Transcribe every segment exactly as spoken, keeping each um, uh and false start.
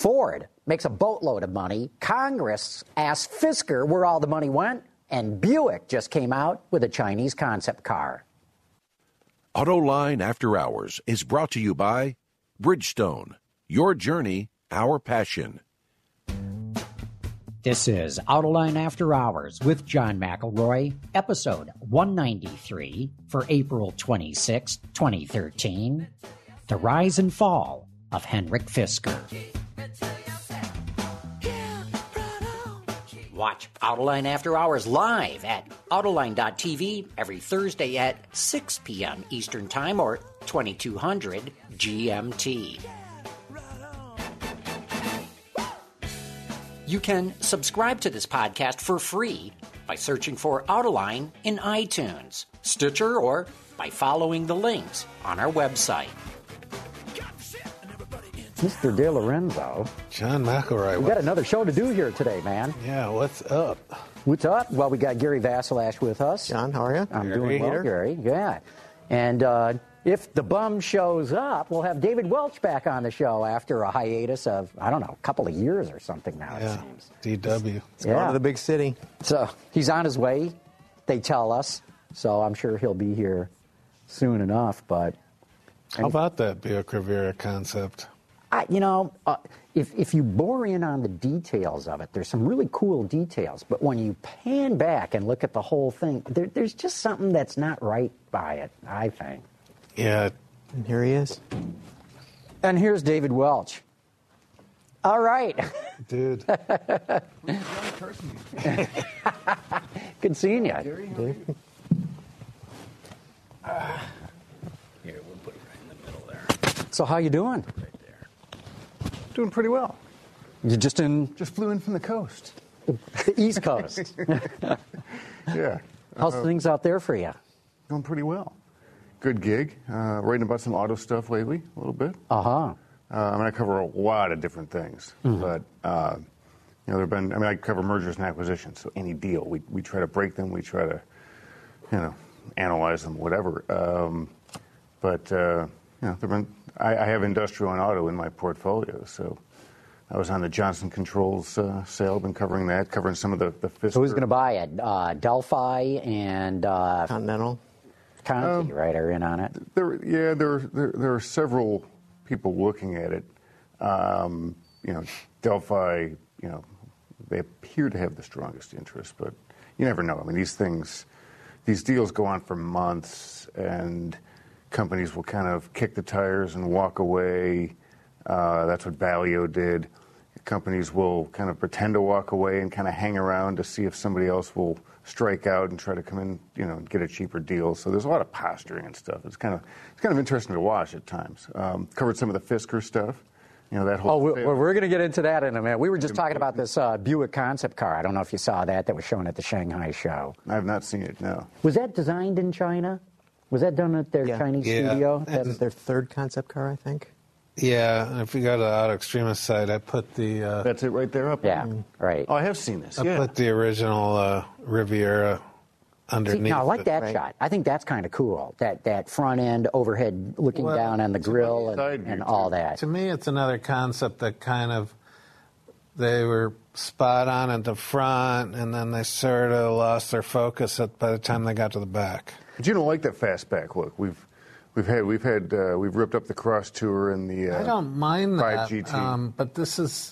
Ford makes a boatload of money. Congress asked Fisker where all the money went. And Buick just came out with a Chinese concept car. AutoLine After Hours is brought to you by Bridgestone. Your journey, our passion. This is AutoLine After Hours with John McElroy, episode one ninety-three for April twenty-sixth, twenty thirteen. The Rise and Fall of Henrik Fisker. Watch AutoLine After Hours live at Autoline dot T V every Thursday at six p.m. Eastern Time or twenty-two hundred G M T. You can subscribe to this podcast for free by searching for Autoline in iTunes, Stitcher, or by following the links on our website. Mister DeLorenzo. John McElroy. We got another show to do here today, man. Yeah, what's up? What's up? Well, we got Gary Vasilash with us. John, how are you? I'm Gary doing well, here. Gary. Yeah. And uh, if the bum shows up, we'll have David Welch back on the show after a hiatus of, I don't know, a couple of years or something now, yeah. it seems. D W. It's going to the big city. So he's on his way, they tell us. So I'm sure he'll be here soon enough. But How about that Buick Riviera concept? I, you know, uh, if if you bore in on the details of it, there's some really cool details. But when you pan back and look at the whole thing, there, there's just something that's not right by it, I think. Yeah. And here he is. And here's David Welch. All right. Dude. Good seeing you. Dude. Uh, here, we'll put it right in the middle there. So how you doing? Doing pretty well. You just in Just flew in from the coast. the East Coast. Yeah. How's Uh, things out there for you? Going pretty well. Good gig. Uh, writing about some auto stuff lately, a little bit. Uh-huh. Uh, I mean, I cover a lot of different things, Mm-hmm. but uh, you know, there've been. I mean, I cover mergers and acquisitions. So any deal, we we try to break them. We try to, you know, analyze them, whatever. Um, but uh, you know, there've been. I, I have industrial and auto in my portfolio, so I was on the Johnson Controls uh, sale. Been covering that, covering some of the the Fisker. So who's going to buy it? Uh, Delphi and uh, Continental. Conti, right, are in on it? There, yeah, there, there, there are several people looking at it. Um, you know, Delphi, you know, they appear to have the strongest interest, but you never know. I mean, these things, these deals go on for months, and companies will kind of kick the tires and walk away. Uh, that's what Valeo did. Companies will kind of pretend to walk away and kind of hang around to see if somebody else will strike out and try to come in, you know, and get a cheaper deal. So there's a lot of posturing and stuff. It's kind of it's kind of interesting to watch at times. Um, covered some of the Fisker stuff. You know, that whole. Oh, we're, we're going to get into that in a minute. We were just talking about this uh, Buick concept car. I don't know if you saw that. That was shown at the Shanghai show. I have not seen it. No. Was that designed in China? Was that done at their Yeah. Chinese Yeah. studio? That was their third concept car, I think. Yeah, and if you go to the Auto Extremist site, I put the uh, That's it right there up. Yeah, there? right. Oh, I have seen this. I Yeah. put the original uh, Riviera See, underneath. now, I like it. that Right. shot. I think that's kind of cool. That that front end overhead looking Well, down on the grill and, side view, and too. all that. To me, it's another concept that kind of they were spot on at the front, and then they sort of lost their focus at, by the time they got to the back. But you don't like that fastback look. We've we've had we've had uh, we've ripped up the Cross Tour and the. Uh, I don't mind five that, G T. um, but this is.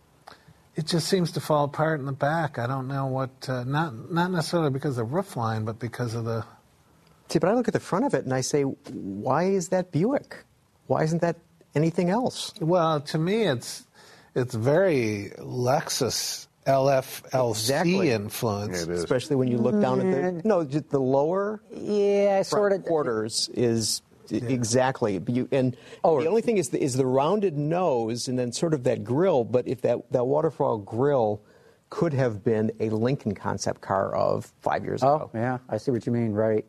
It just seems to fall apart in the back. I don't know what. Uh, not not necessarily because of the roof line, but because of the. See, but I look at the front of it and I say, why is that Buick? Why isn't that anything else? Well, to me, it's it's very Lexus L F L C Exactly. influence. Yeah, it is. Especially when you look down at the no, just the lower Yeah, sort front of. quarters is exactly. But you, and Oh, the only thing is the, is the rounded nose and then sort of that grill. But if that that waterfall grill could have been a Lincoln concept car of five years Oh, ago. yeah, I see what you mean. Right.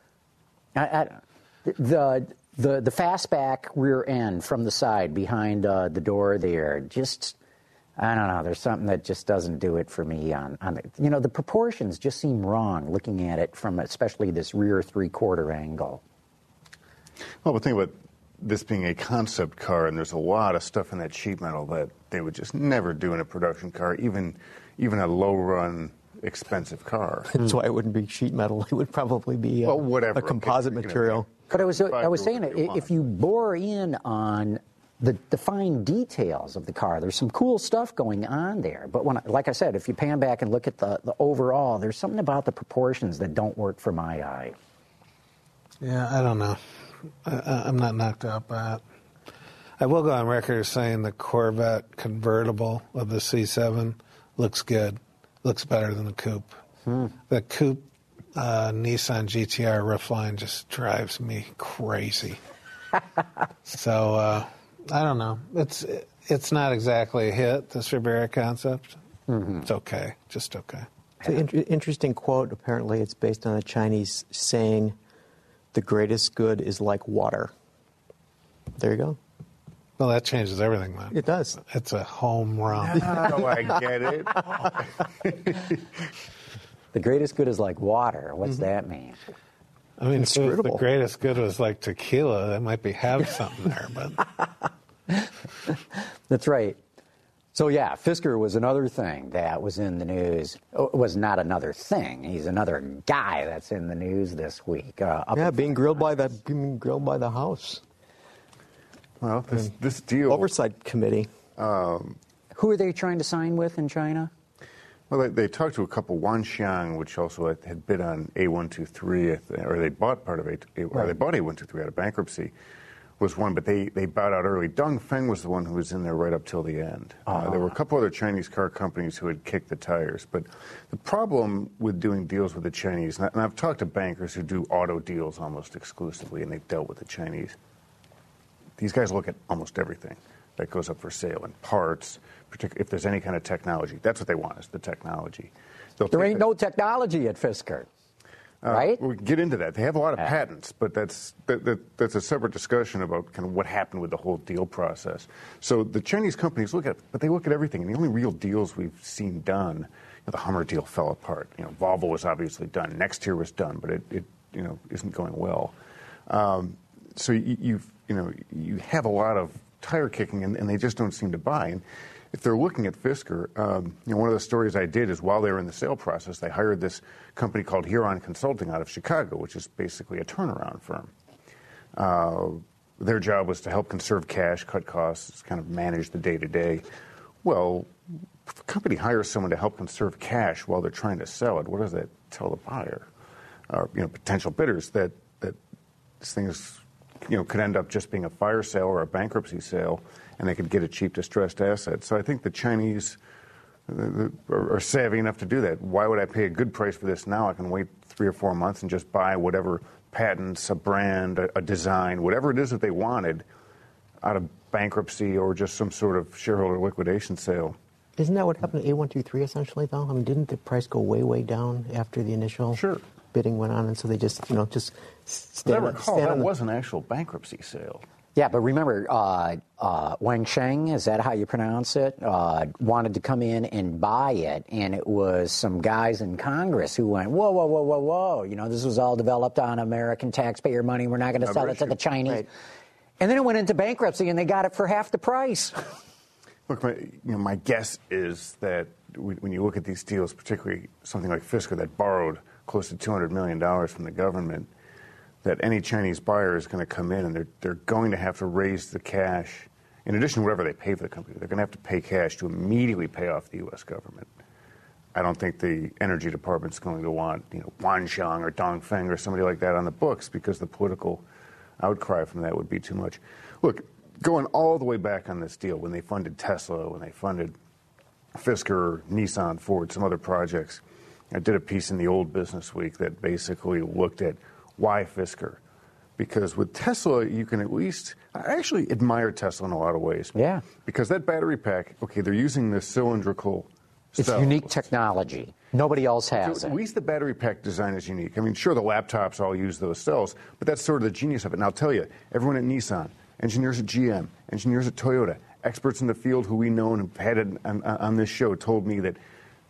I, I, the the the fastback rear end from the side behind uh, the door there, just I don't know. There's something that just doesn't do it for me. On on the, you know, the proportions just seem wrong looking at it from especially this rear three quarter angle. Well, but think about this being a concept car, and there's a lot of stuff in that sheet metal that they would just never do in a production car, even even a low-run, expensive car. That's why it wouldn't be sheet metal. It would probably be a, Well, whatever. a composite Okay, you know, material. But I was I was Five saying, whatever you if want. you bore in on the, the fine details of the car, there's some cool stuff going on there. But when, like I said, if you pan back and look at the, the overall, there's something about the proportions that don't work for my eye. Yeah, I don't know. I, I'm not knocked out by it. I will go on record as saying the Corvette convertible of the C seven looks good. Looks better than the coupe. Hmm. The coupe uh, Nissan G T R roofline just drives me crazy. so uh, I don't know. It's it's not exactly a hit, this Ribera concept. Mm-hmm. It's okay, just okay. It's an in- interesting quote. Apparently, it's based on a Chinese saying, "The greatest good is like water." There you go. Well, that changes everything, man. It does. It's a home run. Oh, I get it. Oh. The greatest good is like water. What's Mm-hmm. that mean? I mean, if it was the Inscrutable. greatest good was like tequila, that might be have something there, but That's right. So yeah, Fisker was another thing that was in the news. Oh, it was not another thing. He's another guy that's in the news this week. Uh, up Yeah, in- being grilled by the being grilled by the House Well, this, this deal. Oversight Committee. Who are they trying to sign with in China? Well, they, they talked to a couple, Wanxiang, which also had, had bid on A one two three, or they bought part of A, or Right. they bought A one two three out of bankruptcy, was one, but they, they bowed out early. Dongfeng was the one who was in there right up till the end. Uh, there were a couple other Chinese car companies who had kicked the tires, but the problem with doing deals with the Chinese, and, I, and I've talked to bankers who do auto deals almost exclusively, and they've dealt with the Chinese. These guys look at almost everything that goes up for sale, and parts, particularly if there's any kind of technology. That's what they want, is the technology. They'll There take ain't the- no technology at Fisker, uh, right? We can get into that. They have a lot of Yeah. patents, but that's that, that, that's a separate discussion about kind of what happened with the whole deal process. So the Chinese companies look at, but they look at everything. And the only real deals we've seen done, you know, the Hummer deal fell apart. You know, Volvo was obviously done. Nexteer was done, but it, it you know isn't going well. Um, so you, you've you know you have a lot of tire kicking, and, and they just don't seem to buy. And if they're looking at Fisker, um, you know, one of the stories I did is while they were in the sale process, they hired this company called Huron Consulting out of Chicago, which is basically a turnaround firm. Uh, their job was to help conserve cash, cut costs, kind of manage the day-to-day. Well, if a company hires someone to help conserve cash while they're trying to sell it, what does that tell the buyer, or you know, potential bidders, that that this thing is, you know, could end up just being a fire sale or a bankruptcy sale, and they could get a cheap distressed asset. So I think the Chinese uh, are, are savvy enough to do that. Why would I pay a good price for this now? I can wait three or four months and just buy whatever patents, a brand, a, a design, whatever it is that they wanted out of bankruptcy or just some sort of shareholder liquidation sale. Isn't that what happened to A one two three essentially, though? I mean, didn't the price go way, way down after the initial Sure. bidding went on, and so they just, you know, just stand, As I recall, stand that on the... was an actual bankruptcy sale. Yeah, but remember, uh, uh, Wang Sheng, is that how you pronounce it, uh, wanted to come in and buy it, and it was some guys in Congress who went, whoa, whoa, whoa, whoa, whoa, you know, this was all developed on American taxpayer money, we're not going to sell it to the Chinese. Right. And then it went into bankruptcy, and they got it for half the price. Look, my, you know, my guess is that when you look at these deals, particularly something like Fisker that borrowed close to two hundred million dollars from the government, that any Chinese buyer is going to come in and they're, they're going to have to raise the cash, in addition to whatever they pay for the company, they're going to have to pay cash to immediately pay off the U S government. I don't think the Energy Department's going to want, you know, Wanxiang or Dongfeng or somebody like that on the books, because the political outcry from that would be too much. Look, going all the way back on this deal, when they funded Tesla, when they funded Fisker, Nissan, Ford, some other projects, I did a piece in the Old Business Week that basically looked at why Fisker. Because with Tesla, you can at least, I actually admire Tesla in a lot of ways. Yeah. Because that battery pack, okay, they're using this cylindrical It's cell. unique technology. Nobody else has So it. at least the battery pack design is unique. I mean, sure, the laptops all use those cells, but that's sort of the genius of it. And I'll tell you, everyone at Nissan, engineers at G M, engineers at Toyota, experts in the field who we know and have had it on, on this show told me that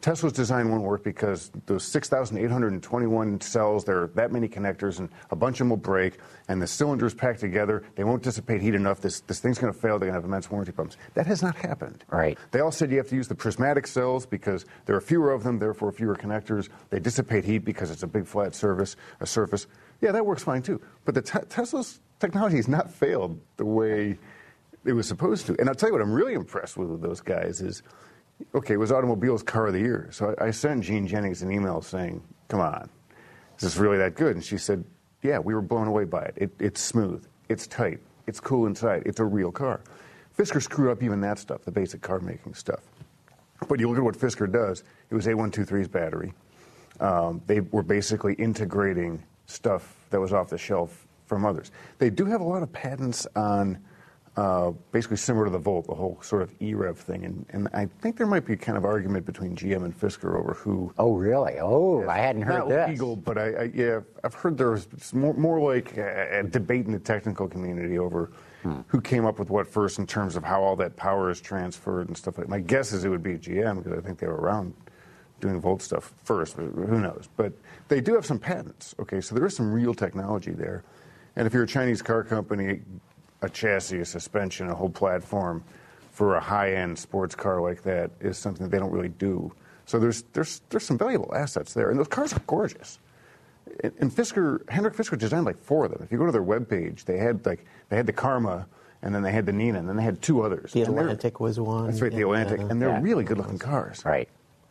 Tesla's design won't work because those six thousand eight hundred twenty-one cells, there are that many connectors, and a bunch of them will break, and the cylinders packed together, they won't dissipate heat enough. This, this thing's going to fail. They're going to have immense warranty problems. That has not happened. Right. They all said you have to use the prismatic cells because there are fewer of them, therefore fewer connectors. They dissipate heat because it's a big flat surface, a surface. Yeah, that works fine, too. But the te- Tesla's technology has not failed the way it was supposed to. And I'll tell you what I'm really impressed with with those guys is, okay, it was Automobile's Car of the Year. So I, I sent Jean Jennings an email saying, come on, is this really that good? And she said, yeah, we were blown away by it. it it's smooth. It's tight. It's cool inside. It's a real car. Fisker screwed up even that stuff, the basic car-making stuff. But you look at what Fisker does. It was A one twenty-three's battery. Um, they were basically integrating stuff that was off the shelf from others. They do have a lot of patents on uh, basically similar to the Volt, the whole sort of E R E V thing. And, and I think there might be a kind of argument between G M and Fisker over who. Oh, really? Oh, I hadn't heard not this. legal, but I, I, yeah, I've heard there's more, more like a, a debate in the technical community over hmm. who came up with what first in terms of how all that power is transferred and stuff like that. My guess is it would be G M because I think they were around doing Volt stuff first, but who knows? But they do have some patents, okay? So there is some real technology there. And if you're a Chinese car company, a chassis, a suspension, a whole platform for a high-end sports car like that is something that they don't really do. So there's there's there's some valuable assets there. And those cars are gorgeous. And, and Fisker, Henrik Fisker designed like four of them. If you go to their webpage, they had like they had the Karma, and then they had the Nina, and then they had two others. The Atlantic was one. That's right, the Atlantic. And they're yeah. really good-looking cars. Right.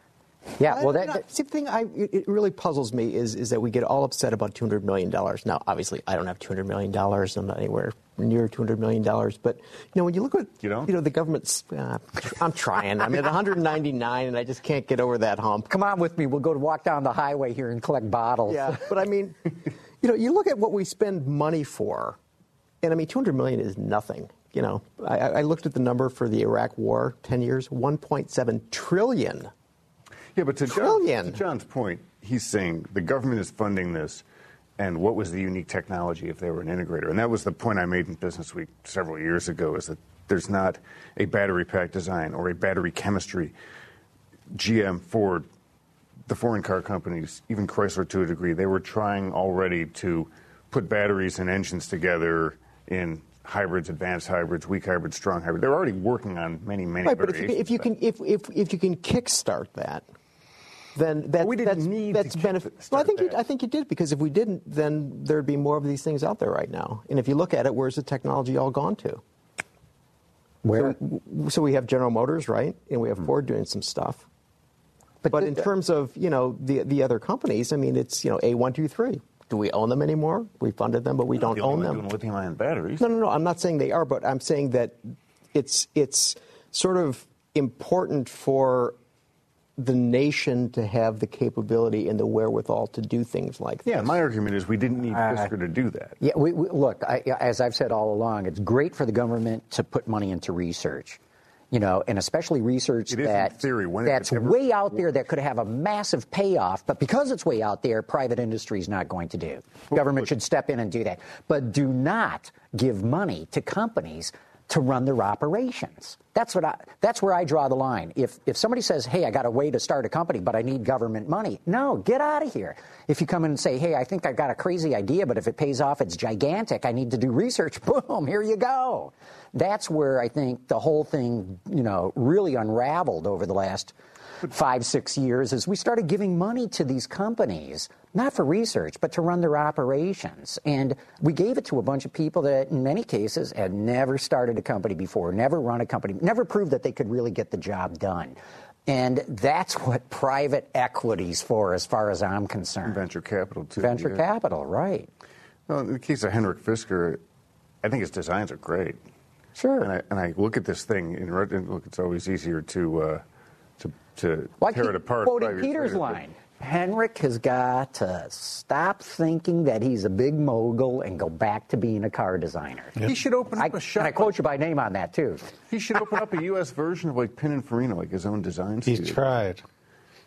Yeah, well, that, I, that see, the thing I, it really puzzles me is is that we get all upset about two hundred million dollars. Now, obviously, I don't have two hundred million dollars. I'm not anywhere near two hundred million dollars. But, you know, when you look at, you, don't? you know, the government's, uh, I'm trying. I'm at one hundred ninety-nine, and I just can't get over that hump. come on with me. We'll go to walk down the highway here and collect bottles. Yeah, but I mean, you know, you look at what we spend money for, and I mean, two hundred million dollars is nothing. You know, I, I looked at the number for the Iraq War, ten years, one point seven trillion dollars. Yeah, but to, John, to John's point, he's saying the government is funding this, and what was the unique technology if they were an integrator? And that was the point I made in Business Week several years ago, is that there's not a battery pack design or a battery chemistry. G M, Ford, the foreign car companies, even Chrysler to a degree, they were trying already to put batteries and engines together in hybrids, advanced hybrids, weak hybrids, strong hybrids. They're already working on many, many right, but variations. if you, if you can, if, if if you can kickstart that, then that, we didn't that's need that's to benefit. kickstart Well, I think that. you, I think you did, because if we didn't, then there'd be more of these things out there right now. And if you look at it, where's the technology all gone to? Where? So, so we have General Motors, right, and we have Hmm. Ford doing some stuff. But, But the- in terms of, you know, the the other companies, I mean, it's, you know, A one two three. Do we own them anymore? We funded them, but we don't The own only one them. doing lithium-ion batteries. No, no, no. I'm not saying they are, but I'm saying that it's it's sort of important for the nation to have the capability and the wherewithal to do things like this. Yeah, my argument is we didn't need Uh, Fisker to do that. Yeah, we, we, look, I, as I've said all along, it's great for the government to put money into research, you know, and especially research It is in that theory, when it that's could ever way out there that could have a massive payoff. But because it's way out there, private industry is not going to do. Government look- should step in and do that. But do not give money to companies to run their operations. That's what I, that's where I draw the line. If if somebody says, hey, I got a way to start a company, but I need government money, no, get out of here. If you come in and say, hey, I think I've got a crazy idea, but if it pays off, it's gigantic, I need to do research, boom, here you go. That's where I think the whole thing, you know, really unraveled over the last five, six years as we started giving money to these companies, not for research, but to run their operations. And we gave it to a bunch of people that, in many cases, had never started a company before, never run a company, never proved that they could really get the job done. And that's what private equity's for, as far as I'm concerned. Venture capital, too. Venture yeah. capital, right. Well, in the case of Henrik Fisker, I think his designs are great. Sure. And I, and I look at this thing, and look, it's always easier to uh, to, to Well, tear I it keep apart. quoting five years Peter's later, but- line. Henrik has got to stop thinking that he's a big mogul and go back to being a car designer. He should open I, up a shop. and I quote you by name on that, too. He should open up a U S version of like Pininfarina, like his own design He studio. tried.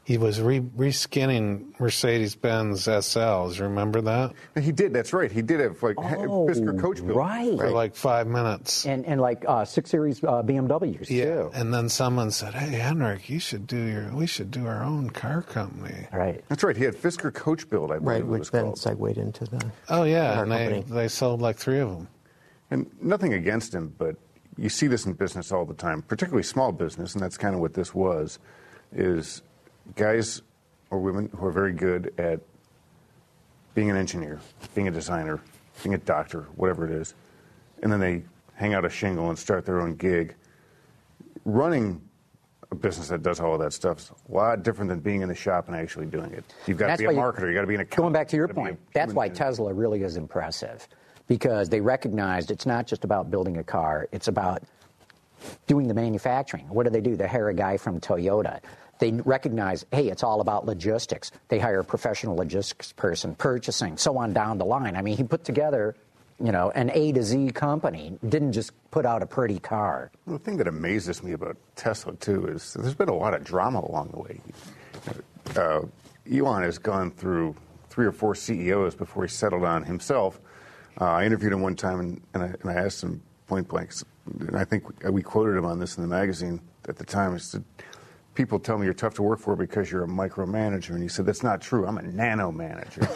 He was re- reskinning Mercedes-Benz S Ls. Remember that? He did. That's right. He did have like Oh, Fisker coach build. right. For like five minutes. And and like uh, six series uh, B M Ws Yeah. too. And then someone said, "Hey, Henrik, you should do your. We should do our own car company." Right. That's right. He had Fisker coach build, I believe Right, it which was then called. segued into the. Oh yeah, car and they company. they sold like three of them. And nothing against him, but you see this in business all the time, particularly small business, and that's kind of what this was, is guys or women who are very good at being an engineer, being a designer, being a doctor, whatever it is, and then they hang out a shingle and start their own gig. Running a business that does all of that stuff is a lot different than being in the shop and actually doing it. You've got to That's be a why you- marketer. You've got to be an accountant. Going back to your you've gotta be point, a that's human why being. Tesla really is impressive, because they recognized it's not just about building a car, it's about doing the manufacturing. What do they do? They hire a guy from Toyota. They recognize, hey, it's all about logistics. They hire a professional logistics person, purchasing, so on down the line. I mean, he put together, you know, an A to Z company, didn't just put out a pretty car. The thing that amazes me about Tesla, too, is there's been a lot of drama along the way. Uh, Elon has gone through three or four C E Os before he settled on himself. Uh, I interviewed him one time, and, and, I, and I asked him point blank, and I think we quoted him on this in the magazine at the time. I said, people tell me you're tough to work for because you're a micromanager. And he said, that's not true. I'm a nano manager.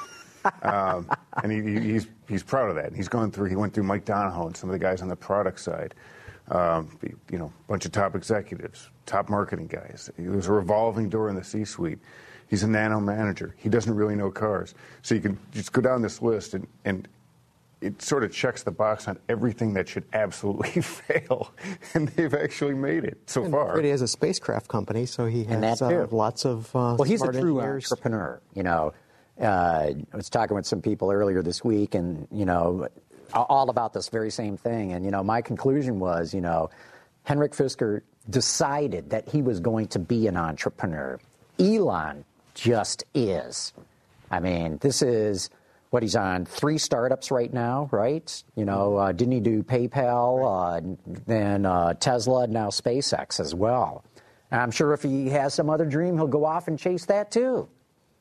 um, and he, he, he's, he's proud of that. And he's gone through, he went through Mike Donahoe and some of the guys on the product side. Um, you know, a bunch of top executives, top marketing guys. There's a revolving door in the C-suite. He's a nano manager. He doesn't really know cars. So you can just go down this list, and, and it sort of checks the box on everything that should absolutely fail. And they've actually made it so And far. He has a spacecraft company, so he And has that too. uh, lots of uh, Well, he's a smart true engineers. entrepreneur. You know, uh, I was talking with some people earlier this week, and you know, all about this very same thing. And you know, my conclusion was, you know, Henrik Fisker decided that he was going to be an entrepreneur. Elon just is. I mean, this is what he's on three startups right now, right? You know, uh, didn't he do PayPal, uh, then uh, Tesla, now SpaceX as well. And I'm sure if he has some other dream, he'll go off and chase that too.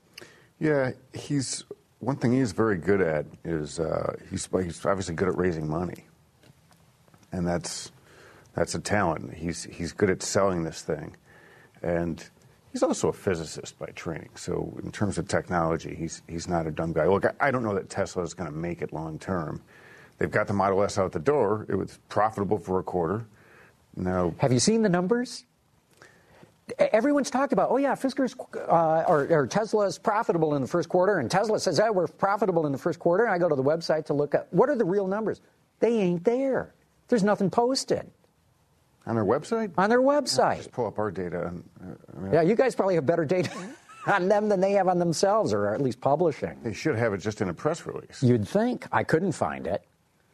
Yeah, he's one thing he's very good at is uh, he's he's obviously good at raising money, and that's that's a talent. He's he's good at selling this thing, and he's also a physicist by training. So in terms of technology, he's he's not a dumb guy. Look, I, I don't know that Tesla is going to make it long term. They've got the Model S out the door. It was profitable for a quarter. Now, Have you seen the numbers? Everyone's talked about, oh yeah, Fisker's uh, or, or Tesla's profitable in the first quarter, and Tesla says, "Oh, we're profitable in the first quarter." And I go to the website to look at what are the real numbers. They ain't there. There's nothing posted on their website, on their website. just pull up our data. And, uh, I mean, Yeah, you guys probably have better data on them than they have on themselves, or at least publishing. they should have it just in a press release. You'd think. I couldn't find it.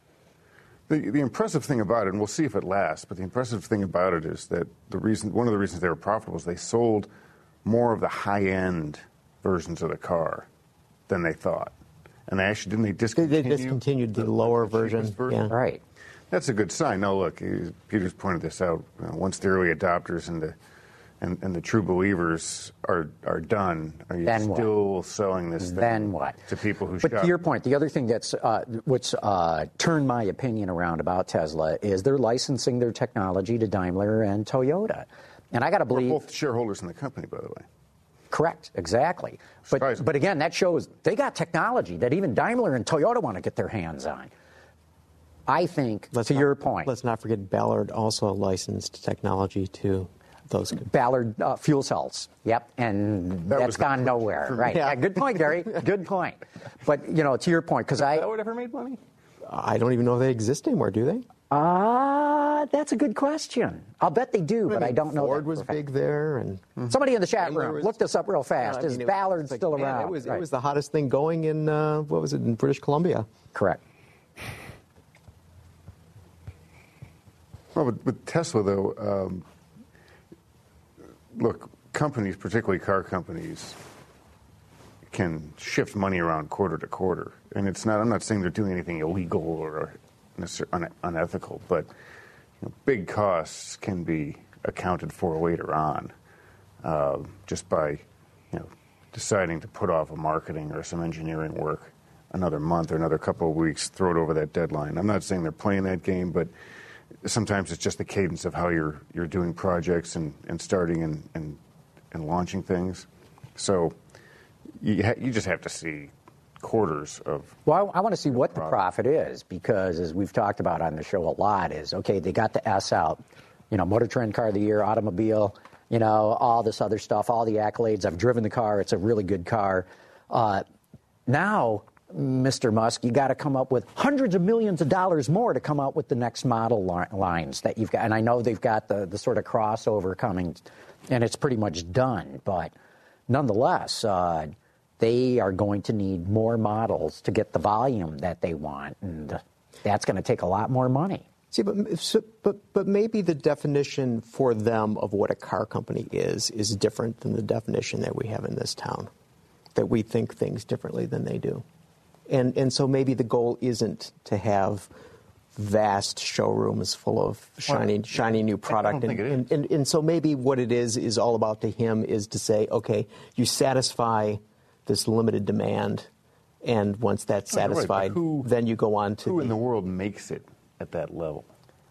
The, the impressive thing about it, and we'll see if it lasts, but the impressive thing about it is that the reason, one of the reasons they were profitable is they sold more of the high-end versions of the car than they thought. And they actually, didn't they They, discontinue? they discontinued the, lower the version. cheapest version? Yeah. Right. That's a good sign. Now, look, he- Peter's pointed this out. You know, once the early adopters and the and, and the true believers are are done, are you Then what? still selling this thing Then what? to people who But shop? to your point, the other thing that's uh, what's uh, turned my opinion around about Tesla is they're licensing their technology to Daimler and Toyota, and I got to We're believe. both shareholders in the company, by the way. Correct, exactly. But Surprising. but again, that shows they got technology that even Daimler and Toyota want to get their hands on. I think, Let's to not- your point, Let's not forget Ballard also licensed technology to those. Ballard uh, fuel cells. Yep, and That that's was the gone push nowhere. for me. Right. Yeah. Yeah, good point, Gary. Good point. But you know, to your point, because I. That would ever made money? I don't even know if they exist anymore, do they? Ah, that's a good question. I'll bet they do, but I don't know. Ford that was for a fact. big there, and Somebody in the chat Daimler room, was- look this up real fast. I mean, Is it was Ballard like, still man, around? It was, Right. it was the hottest thing going in, uh, what was it, in British Columbia. Correct. Well, with, with Tesla, though, um, look, companies, particularly car companies, can shift money around quarter to quarter. And it's not, I'm not saying they're doing anything illegal or necessarily un- unethical, but you know, big costs can be accounted for later on. uh, just by, you know, deciding to put off a marketing or some engineering work another month or another couple of weeks, throw it over that deadline. I'm not saying they're playing that game, but sometimes it's just the cadence of how you're you're doing projects and, and starting and, and and launching things. So you ha- you just have to see quarters of. Well, I, I want to see what the profit is, because as we've talked about on the show a lot is, okay, they got the S out, you know, Motor Trend Car of the Year, automobile, you know, all this other stuff, all the accolades. I've driven the car. It's a really good car. Uh, now, Mister Musk, you got to come up with hundreds of millions of dollars more to come out with the next model li- lines that you've got. And I know they've got the, the sort of crossover coming, and it's pretty much done. But nonetheless, uh, they are going to need more models to get the volume that they want, and that's going to take a lot more money. See, but, so, but but maybe the definition for them of what a car company is is different than the definition that we have in this town, that we think things differently than they do. And and so maybe the goal isn't to have vast showrooms full of shiny, well, shiny new product. I don't think and, it is. And, and, and so maybe what it is is all about to him is to say, okay, you satisfy this limited demand, and once that's satisfied, right, who, then you go on to who the, in the world makes it at that level?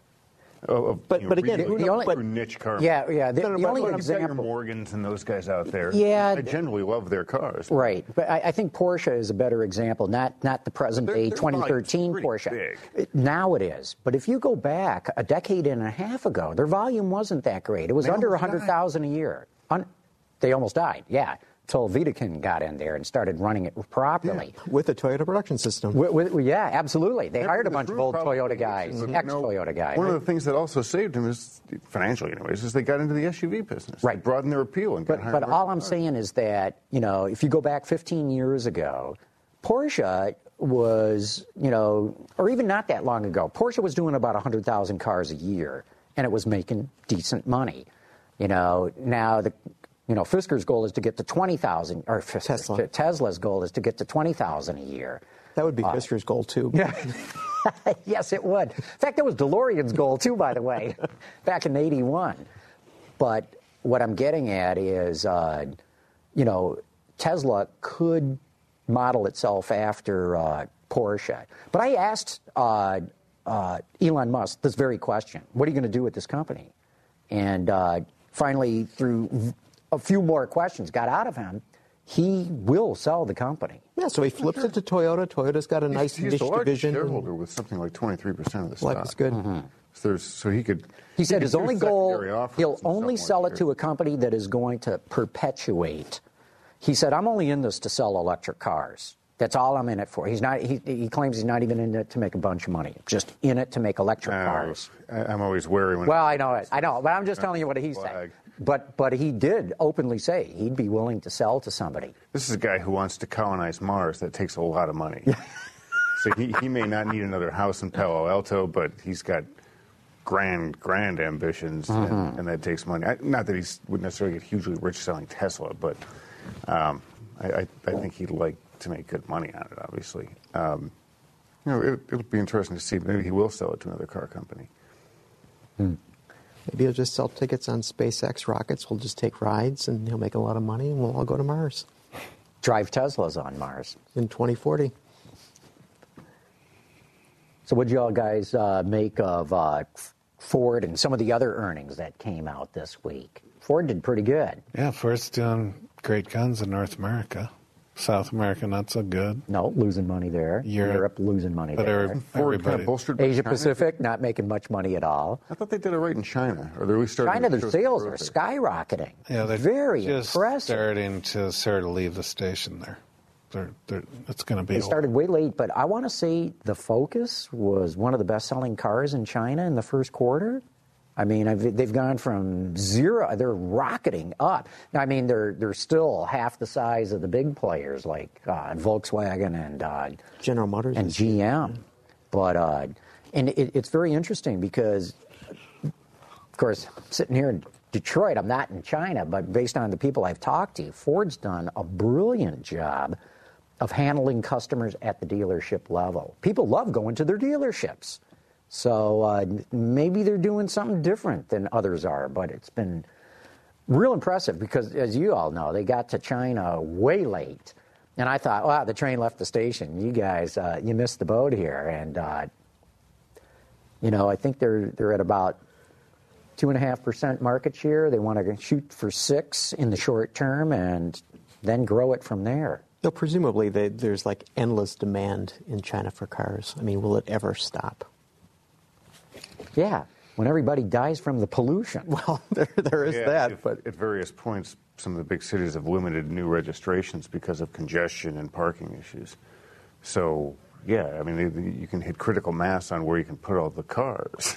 Of, of, But- you know, but again, really the only- true niche car. Yeah, yeah. The, No, no, the but- only but You've got your example, Morgans and those guys out there. Yeah. I generally love their cars. right? But I, I think Porsche is a better example. Not not the present Their- day their twenty volume's thirteen pretty Porsche. big. It- now it is. But if you go back a decade and a half ago, their volume wasn't that great. It was They under almost one hundred thousand a year. Un- they almost died. Yeah. Till Wiedekind got in there and started running it properly. with the Toyota production system. Wi- wi- yeah, absolutely. They hired a This bunch of real old problem Toyota guys, is, you know, ex-Toyota guys. One of the things that also saved him is, financially anyways, is they got into the S U V business. Right. They broadened their appeal and got But, higher but all I'm cars. saying is that, you know, if you go back fifteen years ago, Porsche was, you know, or even not that long ago, Porsche was doing about one hundred thousand cars a year, and it was making decent money. You know, now the, you know, Fisker's goal is to get to twenty thousand, or Fisker, Tesla. Tesla's goal is to get to twenty thousand a year. That would be Fisker's goal, too. Yes, it would. In fact, that was DeLorean's goal, too, by the way, back in eighty-one. But what I'm getting at is, uh, you know, Tesla could model itself after uh, Porsche. But I asked uh, uh, Elon Musk this very question. What are you going to do with this company? And uh, finally, through a few more questions got out of him, he will sell the company. Yeah, so he flips it to Toyota. Toyota's got a nice He's niche a large division. shareholder with something like twenty-three percent of the stock. Life is good. So, there's, so he could. He said could his do only goal, secondary offerings he'll and stuff only like sell it that. to a company that is going to perpetuate. He said, I'm only in this to sell electric cars. That's all I'm in it for. He's not. He, he claims he's not even in it to make a bunch of money. Just in it to make electric Uh, cars. I, I'm always wary when. Well, I know it. I know, but I'm just telling you what he Flag. said. But but he did openly say he'd be willing to sell to somebody. This is a guy who wants to colonize Mars. That takes a lot of money. So he, he may not need another house in Palo Alto, but he's got grand, grand ambitions, Mm-hmm. and, and that takes money. I, not that he would necessarily get hugely rich selling Tesla, but um, I, I, I think he'd like to make good money on it, obviously. Um, you know, it, it'll be interesting to see. Maybe he will sell it to another car company. Maybe he'll just sell tickets on SpaceX rockets. We'll just take rides, and he'll make a lot of money, and we'll all go to Mars Drive Teslas on Mars. in twenty forty. So what do y'all guys uh, make of uh, Ford and some of the other earnings that came out this week? Ford did pretty good. Yeah, Ford's doing great guns in North America. South America, not so good. No, losing money there. Europe, Europe losing money but there. every- Ford kind everybody. of bolstered by Asia China. Pacific not making much money at all. I thought they did it right in China. Or they're really starting China, to their show some sales are growth there. skyrocketing. Yeah, they're very just impressive. starting to sort of leave the station there. They're, they're, it's going to be. They started way late, but I want to say the Focus was one of the best-selling cars in China in the first quarter. I mean, I've, they've gone from zero, they're rocketing up. Now, I mean, they're they're still half the size of the big players like uh, Volkswagen and uh, General Motors and is- G M. But uh, and it, it's very interesting because, of course, sitting here in Detroit, I'm not in China, but based on the people I've talked to, Ford's done a brilliant job of handling customers at the dealership level. People love going to their dealerships. So uh, maybe they're doing something different than others are, but it's been real impressive because, as you all know, they got to China way late. And I thought, wow, the train left the station. You guys, uh, you missed the boat here. And, uh, you know, I think they're they're at about two and a half percent market share. They want to shoot for six in the short term and then grow it from there. No, presumably they, there's like endless demand in China for cars. I mean, will it ever stop? Yeah, when everybody dies from the pollution. Well, there there is Yeah, that, if- but at various points, some of the big cities have limited new registrations because of congestion and parking issues. So, yeah, I mean, they- you can hit critical mass on where you can put all the cars.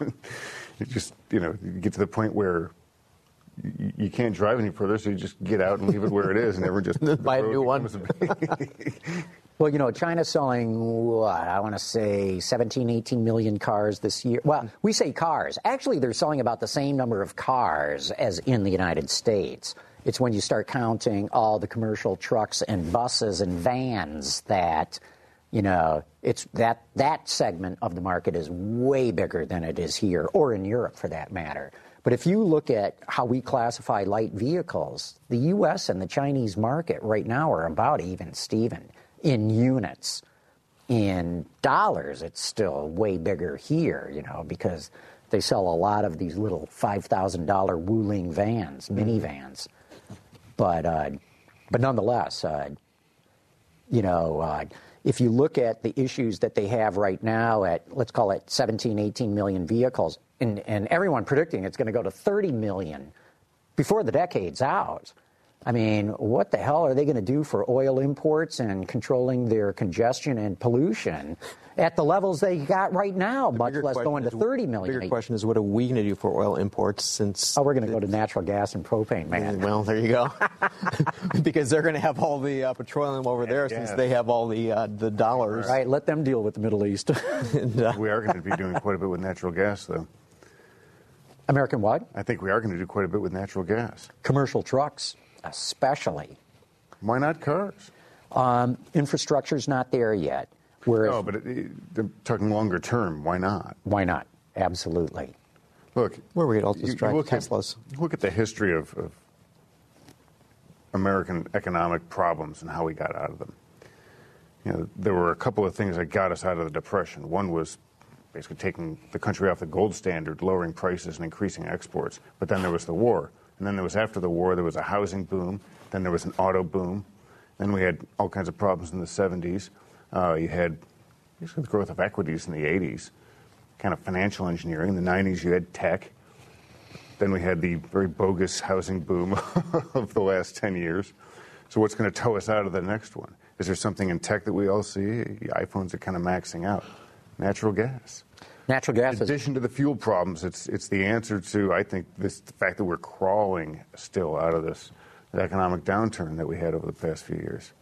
It just, you know, you get to the point where you, you can't drive any further, so you just get out and leave it where it is, and everyone just buy a the road new one. becomes a- Well, you know, China's selling, what, I want to say seventeen, eighteen million cars this year. Well, we say cars. Actually, they're selling about the same number of cars as in the United States. It's when you start counting all the commercial trucks and buses and vans that, you know, it's that that segment of the market is way bigger than it is here, or in Europe for that matter. But if you look at how we classify light vehicles, the U S and the Chinese market right now are about even, Steven. In units. In dollars, it's still way bigger here, you know, because they sell a lot of these little five thousand dollars Wuling vans, minivans. But, uh, but nonetheless, uh, you know, uh, if you look at the issues that they have right now at, let's call it seventeen, eighteen million vehicles, and, and everyone predicting it's going to go to thirty million before the decade's out. I mean, what the hell are they going to do for oil imports and controlling their congestion and pollution at the levels they got right now, much less going to thirty million? The bigger question is, what are we going to do for oil imports since... Oh, we're going to go to natural gas and propane, man. Well, there you go. Because they're going to have all the uh, petroleum over there Yeah. since they have all the uh, the dollars. Right, let them deal with the Middle East. And, uh, We are going to be doing quite a bit with natural gas, though. American what? I think we are going to do quite a bit with natural gas. Commercial trucks, especially. Why not cars? Um, infrastructure's not there yet. Whereas, No, but it, it, they're talking longer term. Why not? why not? Absolutely. Look, Where we could all just you- you drive look Teslas. At, look at the history of, of American economic problems and how we got out of them. You know, there were a couple of things that got us out of the Depression. One was basically taking the country off the gold standard, lowering prices and increasing exports. But then there was the war. And then there was, after the war, there was a housing boom. Then there was an auto boom. Then we had all kinds of problems in the seventies. Uh, you had basically the growth of equities in the eighties, kind of financial engineering. In the nineties, you had tech. Then we had the very bogus housing boom of the last ten years. So what's going to tow us out of the next one? Is there something in tech that we all see? The iPhones are kind of maxing out. Natural gas. Natural gas In is addition to the fuel problems, it's it's the answer to, I think, this the fact that we're crawling still out of this economic downturn that we had over the past few years.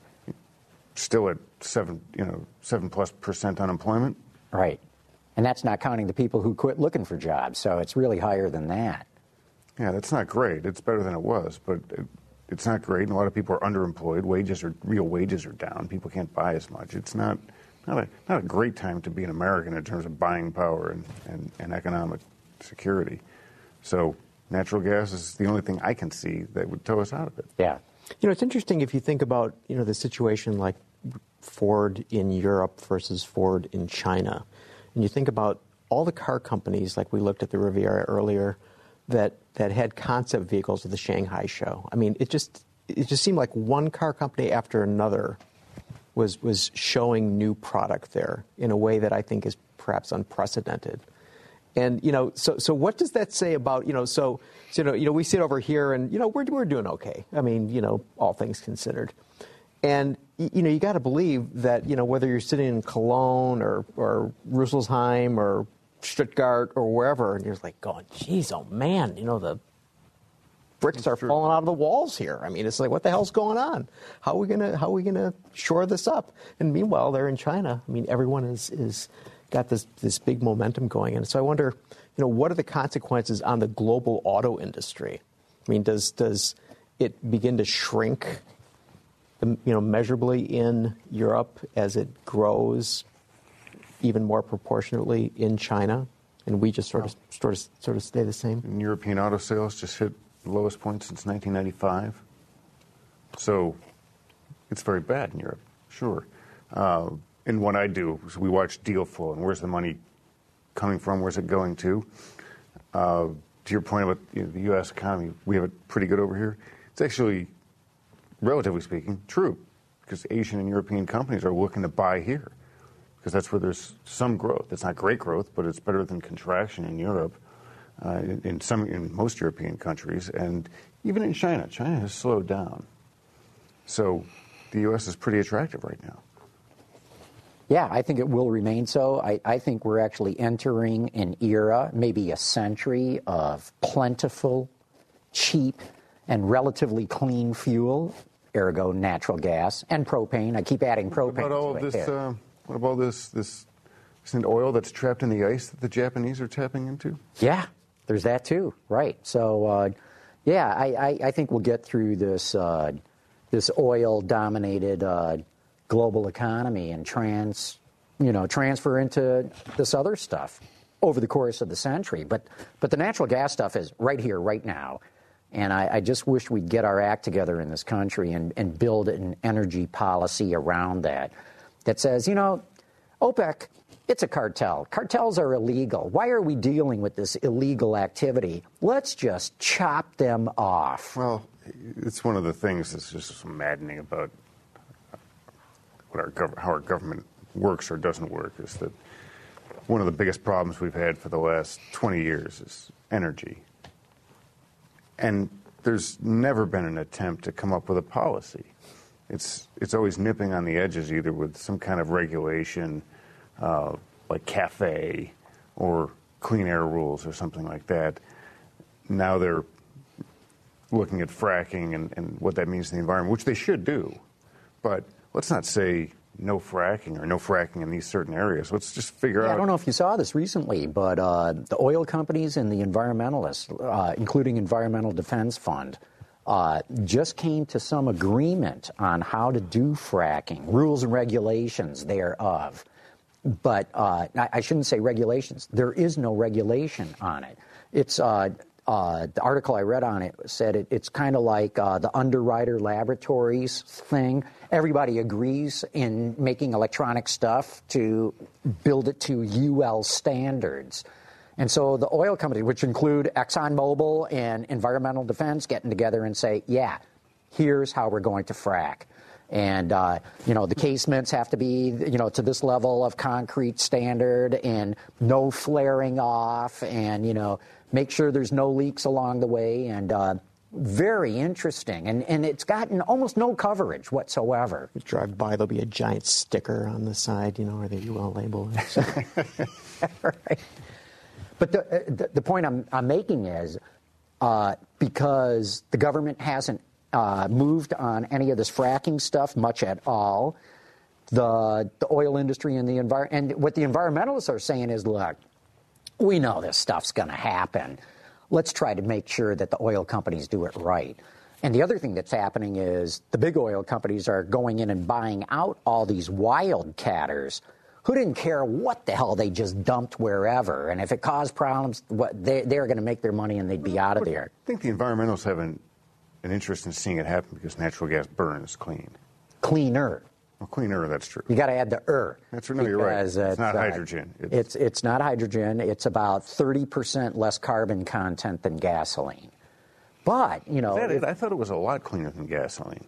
Still at seven, you know, seven plus percent unemployment. right. And that's not counting the people who quit looking for jobs, so it's really higher than that. Yeah, that's not great. It's better than it was, but it, it's not great. And a lot of people are underemployed. Wages are real wages are down. People can't buy as much. It's not not a not a great time to be an American in terms of buying power and, and, and economic security. So natural gas is the only thing I can see that would tow us out of it. Yeah. You know, it's interesting if you think about, you know, the situation like Ford in Europe versus Ford in China. And you think about all the car companies, like we looked at the Riviera earlier, that, that had concept vehicles at the Shanghai show. I mean, it just it just seemed like one car company after another was was showing new product there in a way that I think is perhaps unprecedented. And, you know, so so what does that say about, you know, so, so you know, you know, we sit over here and, you know, we're we're doing okay. I mean, you know, all things considered. And, you know, you got to believe that, you know, whether you're sitting in Cologne or, or Rüsselsheim or Stuttgart or wherever, and you're like going, geez, oh, man, you know, the bricks are falling out of the walls here. I mean, it's like, what the hell's going on? How are we going to how are we going to shore this up? And meanwhile, they're in China. I mean, everyone is is got this this big momentum going. And so I wonder, you know, what are the consequences on the global auto industry? I mean, does does it begin to shrink, you know, measurably in Europe as it grows even more proportionately in China, and we just sort of sort of sort of stay the same? And European auto sales just hit the lowest point since nineteen ninety-five. So it's very bad in Europe, sure. Uh, and what I do is we watch deal flow and where's the money coming from, where's it going to. Uh, to your point about you know, the U S economy, we have it pretty good over here. It's actually, relatively speaking, true, because Asian and European companies are looking to buy here, because that's where there's some growth. It's not great growth, but it's better than contraction in Europe, uh, in, in some, in most European countries, and even in China. China has slowed down. So the U S is pretty attractive right now. Yeah, I think it will remain so. I, I think we're actually entering an era, maybe a century, of plentiful, cheap, and relatively clean fuel, ergo natural gas, and propane. I keep adding propane. What about all to of it this, there. uh, what about this, this isn't it oil that's trapped in the ice that the Japanese are tapping into? Yeah, there's that too, right. So, uh, yeah, I, I, I think we'll get through this, uh, this oil-dominated uh, global economy and trans, you know, transfer into this other stuff over the course of the century. But but the natural gas stuff is right here, right now. And I, I just wish we'd get our act together in this country and, and build an energy policy around that that says, you know, OPEC, it's a cartel. Cartels are illegal. Why are we dealing with this illegal activity? Let's just chop them off. Well, it's one of the things that's just maddening about what our gov- how our government works or doesn't work is that one of the biggest problems we've had for the last twenty years is energy. And there's never been an attempt to come up with a policy. It's it's always nipping on the edges, either with some kind of regulation, uh, like CAFE or clean air rules or something like that. Now they're looking at fracking and, and what that means to the environment, which they should do. But let's not say no fracking or no fracking in these certain areas. Let's just figure yeah, out. I don't know if you saw this recently, but uh, the oil companies and the environmentalists, uh, including Environmental Defense Fund, uh, just came to some agreement on how to do fracking, rules and regulations thereof. But uh, I, I shouldn't say regulations. There is no regulation on it. It's uh, uh, the article I read on it said it, it's kind of like uh, the Underwriter Laboratories thing. Everybody agrees in making electronic stuff to build it to U L standards. And so the oil companies, which include ExxonMobil and Environmental Defense, getting together and say, yeah, here's how we're going to frack. And, uh, you know, the casements have to be, you know, to this level of concrete standard and no flaring off and, you know, make sure there's no leaks along the way. And uh, very interesting. And, and it's gotten almost no coverage whatsoever. You drive by, there'll be a giant sticker on the side, you know, where the U L label is. Right. But the, the, the point I'm, I'm making is uh, because the government hasn't uh, moved on any of this fracking stuff much at all, the, the oil industry and the environment, and what the environmentalists are saying is, look, we know this stuff's going to happen. Let's try to make sure that the oil companies do it right. And the other thing that's happening is the big oil companies are going in and buying out all these wildcatters who didn't care what the hell they just dumped wherever. And if it caused problems, what they, they're going to make their money and they'd be out of there. I think the environmentalists have an, an interest in seeing it happen because natural gas burns clean. Cleaner. Well, cleaner, that's true. You got to add the er. That's right. No, you're right. It's, it's not uh, hydrogen. It's, it's it's not hydrogen. It's about thirty percent less carbon content than gasoline. But, you know... That, if, I thought it was a lot cleaner than gasoline.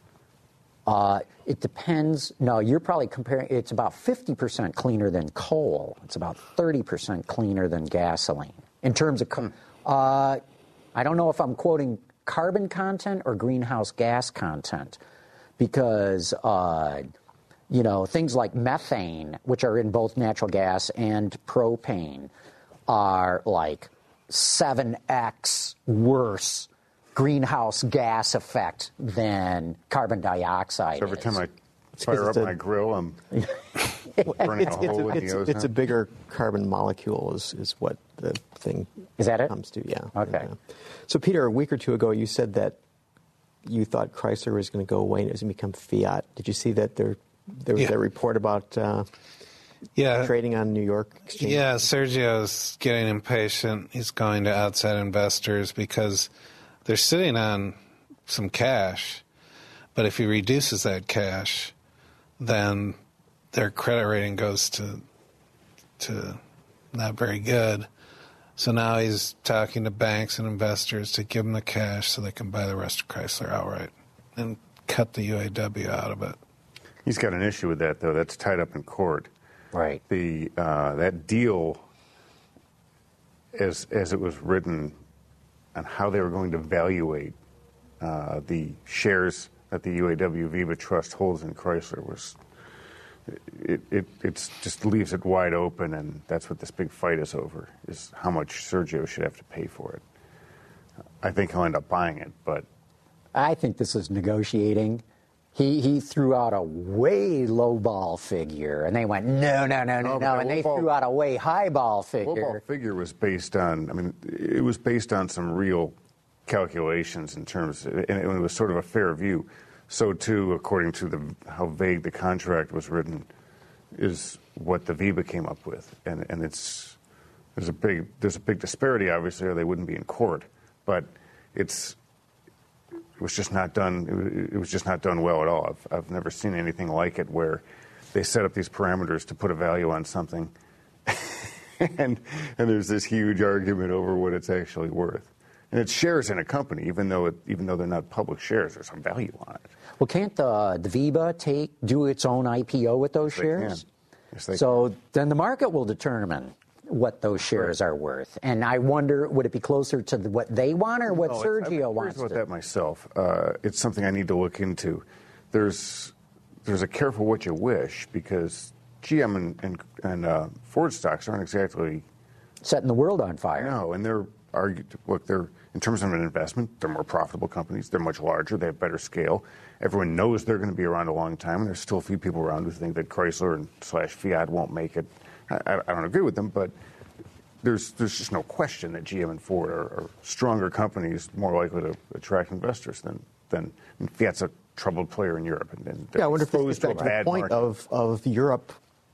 Uh, it depends. No, you're probably comparing. It's about fifty percent cleaner than coal. It's about thirty percent cleaner than gasoline. In terms of... Hmm. Uh, I don't know if I'm quoting carbon content or greenhouse gas content. Because, uh, you know, things like methane, which are in both natural gas and propane, are like seven x worse greenhouse gas effect than carbon dioxide. So every is. time I fire up a, my grill, I'm burning it's, a hole it's, in it's, the ozone. it's a bigger carbon molecule is, is what the thing is that it? comes to, yeah. Okay. Yeah. So, Peter, a week or two ago, you said that you thought Chrysler was going to go away and it was going to become Fiat. Did you see that there, there was yeah. a report about uh, yeah. trading on New York Exchange? Yeah, Sergio's getting impatient. He's going to outside investors because they're sitting on some cash, but if he reduces that cash, then their credit rating goes to to not very good. So now he's talking to banks and investors to give them the cash so they can buy the rest of Chrysler outright and cut the U A W out of it. He's got an issue with that, though. That's tied up in court. Right. The uh, that deal, as as it was written, on how they were going to evaluate uh, the shares that the U A W Viva Trust holds in Chrysler was. It, it it's just leaves it wide open, and that's what this big fight is over, is how much Sergio should have to pay for it. I think he'll end up buying it, but... I think this is negotiating. He he threw out a way low ball figure, and they went, no, no, no, no, No, no, but and the they low threw ball- out a way high ball figure. Low-ball figure was based on, I mean, it was based on some real calculations in terms, and it was sort of a fair view. So, too, according to the how vague the contract was written, is what the Viva came up with, and and it's there's a big there's a big disparity, obviously, or they wouldn't be in court. But it's it was just not done. It was, it was just not done well at all. I've I've never seen anything like it, where they set up these parameters to put a value on something, and and there's this huge argument over what it's actually worth. And it's shares in a company, even though it, even though they're not public shares, there's some value on it. Well, can't the, the Viva take do its own I P O with those Yes, they shares? can. Yes, they so then the market will determine what those shares Right. are worth. And I wonder, would it be closer to the, what they want or what No, it's- I've been Sergio curious wants about to? that myself. Uh, it's something I need to look into. There's there's a careful what you wish, because G M and and, and uh, Ford stocks aren't exactly Setting the world on fire. no, and they're argued. Look, they're in terms of an investment, they're more profitable companies. They're much larger. They have better scale. Everyone knows they're going to be around a long time, and there's still a few people around who think that Chrysler and slash Fiat won't make it. I, I, I don't agree with them, but there's there's just no question that G M and Ford are, are stronger companies, more likely to attract investors than than I mean, Fiat's a troubled player in Europe, and, and Yeah, I wonder if this gets exposed to a back to the bad point market. of, of Europe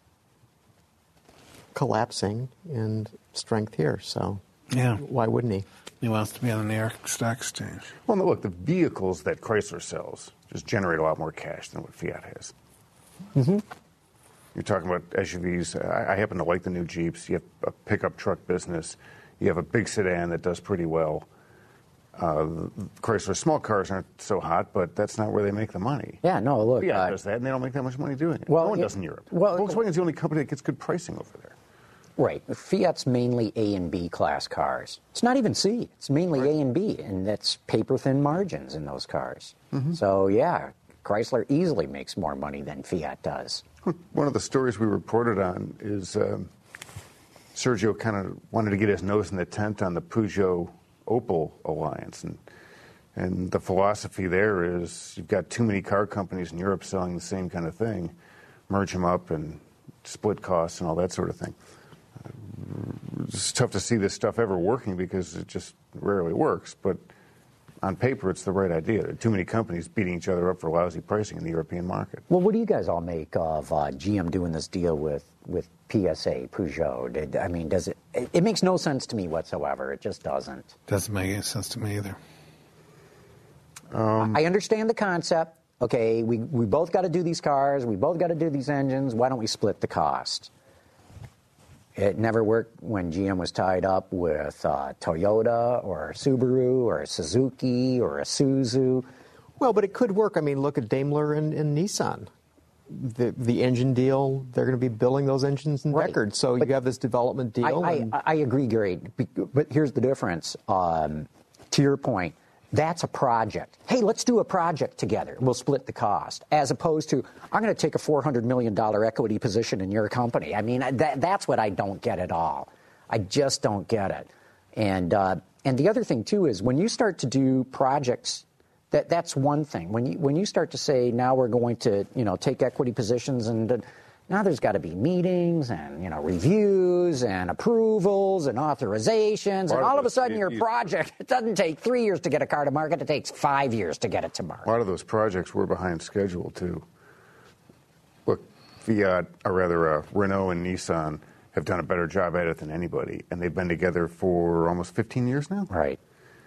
collapsing and strength here. So Yeah. why wouldn't he? He wants to be on the New York Stock Exchange. Well, no, look, the vehicles that Chrysler sells just generate a lot more cash than what Fiat has. Mm-hmm. You're talking about S U Vs. I, I happen to like the new Jeeps. You have a pickup truck business. You have a big sedan that does pretty well. Uh, Chrysler small cars aren't so hot, but that's not where they make the money. Yeah, no, look. Fiat uh, does that, and they don't make that much money doing it. Well, no one it- does in Europe. well, Volkswagen's the only company that gets good pricing over there. Right. Fiat's mainly A and B class cars. It's not even C. It's mainly A and B, and that's paper-thin margins in those cars. Mm-hmm. So, yeah, Chrysler easily makes more money than Fiat does. One of the stories we reported on is um, Sergio kind of wanted to get his nose in the tent on the Peugeot Opel alliance, and and the philosophy there is you've got too many car companies in Europe selling the same kind of thing, merge them up and split costs and all that sort of thing. It's tough to see this stuff ever working because it just rarely works, but on paper it's the right idea. There are too many companies beating each other up for lousy pricing in the European market. Well, what do you guys all make of uh, G M doing this deal with, with P S A, Peugeot? Did, I mean, does it, it... It makes no sense to me whatsoever. It just doesn't. Doesn't make any sense to me either. Um, I understand the concept. Okay, we, we both got to do these cars. We both got to do these engines. Why don't we split the cost? It never worked when G M was tied up with uh, Toyota or a Subaru or a Suzuki or a Isuzu. Well, but it could work. I mean, look at Daimler and, and Nissan. The the engine deal, they're going to be building those engines in Right. record. So But you have this development I, deal. I, and- I agree, Gary, but here's the difference. Um, to your point, that's a project. Hey, let's do a project together. We'll split the cost. As opposed to, I'm going to take a four hundred million dollars equity position in your company. I mean, that, that's what I don't get at all. I just don't get it. And uh, and the other thing, too, is when you start to do projects, that that's one thing. When you when you start to say, now we're going to, you know, take equity positions, and uh, now there's got to be meetings and, you know, reviews and approvals and authorizations, and Part of all of a this- sudden you- your you- project, it doesn't take three years to get a car to market, it takes five years to get it to A market. lot of those projects were behind schedule, too. Look, Fiat, or rather uh, Renault and Nissan, have done a better job at it than anybody, and they've been together for almost fifteen years now. Right.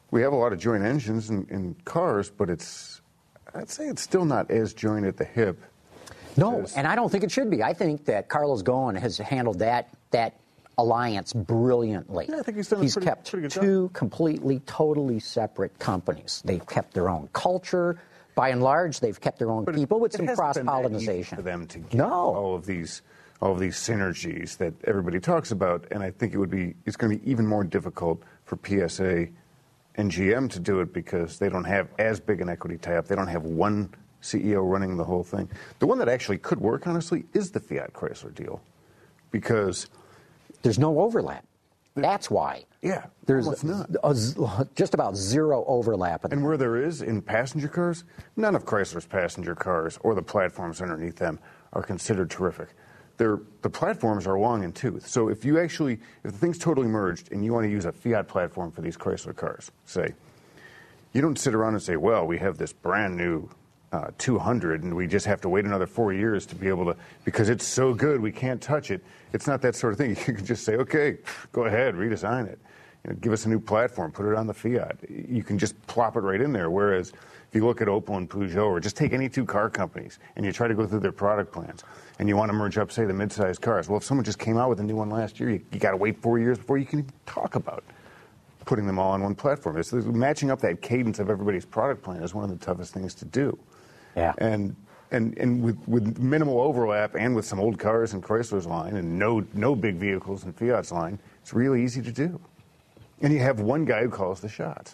we have a lot of joint engines in, in cars, but it's, I'd say it's still not as joint at the hip. No, as, and I don't think it should be. I think that Carlos Ghosn has handled that that alliance brilliantly. Yeah, I think he's done a He's pretty, kept pretty good two job. completely, totally separate companies. They've kept their own culture. By and large, they've kept their own but people with it some hasn't been that easy cross-pollination. for them to get No. all of these all of these synergies that everybody talks about, and I think it would be it's going to be even more difficult for P S A and G M to do it because they don't have as big an equity tie-up. They don't have one C E O running the whole thing. The one that actually could work, honestly, is the Fiat Chrysler deal, because There's no overlap. That's why. yeah, There's almost not. a z- just about zero overlap. In And where there is in passenger cars, none of Chrysler's passenger cars or the platforms underneath them are considered terrific. They're, the platforms are long in tooth. So if you actually, if the thing's totally merged and you want to use a Fiat platform for these Chrysler cars, say, you don't sit around and say, well, we have this brand new uh, two hundred and we just have to wait another four years to be able to, because it's so good we can't touch it. It's not that sort of thing. You can just say, okay, go ahead, redesign it. You know, give us a new platform, put it on the Fiat. You can just plop it right in there. Whereas if you look at Opel and Peugeot, or just take any two car companies, and you try to go through their product plans, and you want to merge up, say, the mid-sized cars. Well, if someone just came out with a new one last year, you, you got to wait four years before you can even talk about putting them all on one platform. It's, matching up that cadence of everybody's product plan is one of the toughest things to do. Yeah. And and and with, with minimal overlap, and with some old cars in Chrysler's line, and no no big vehicles in Fiat's line, it's really easy to do. And you have one guy who calls the shots.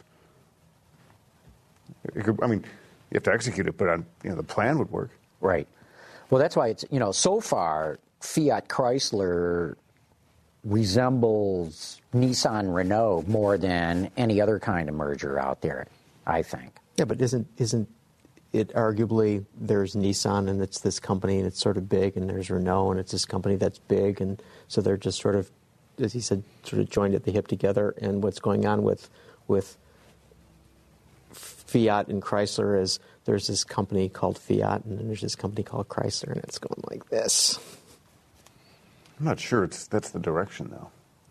Could, I mean, you have to execute it, but on, you know, the plan would work. Right. Well, that's why it's, you know, so far, Fiat Chrysler resembles Nissan Renault more than any other kind of merger out there, I think. Yeah, but isn't isn't it arguably there's Nissan and it's this company and it's sort of big, and there's Renault and it's this company that's big, and so they're just sort of, as he said, sort of joined at the hip together. And what's going on with with Fiat and Chrysler is there's this company called Fiat and then there's this company called Chrysler, and it's going like this. I'm not sure it's that's the direction, though.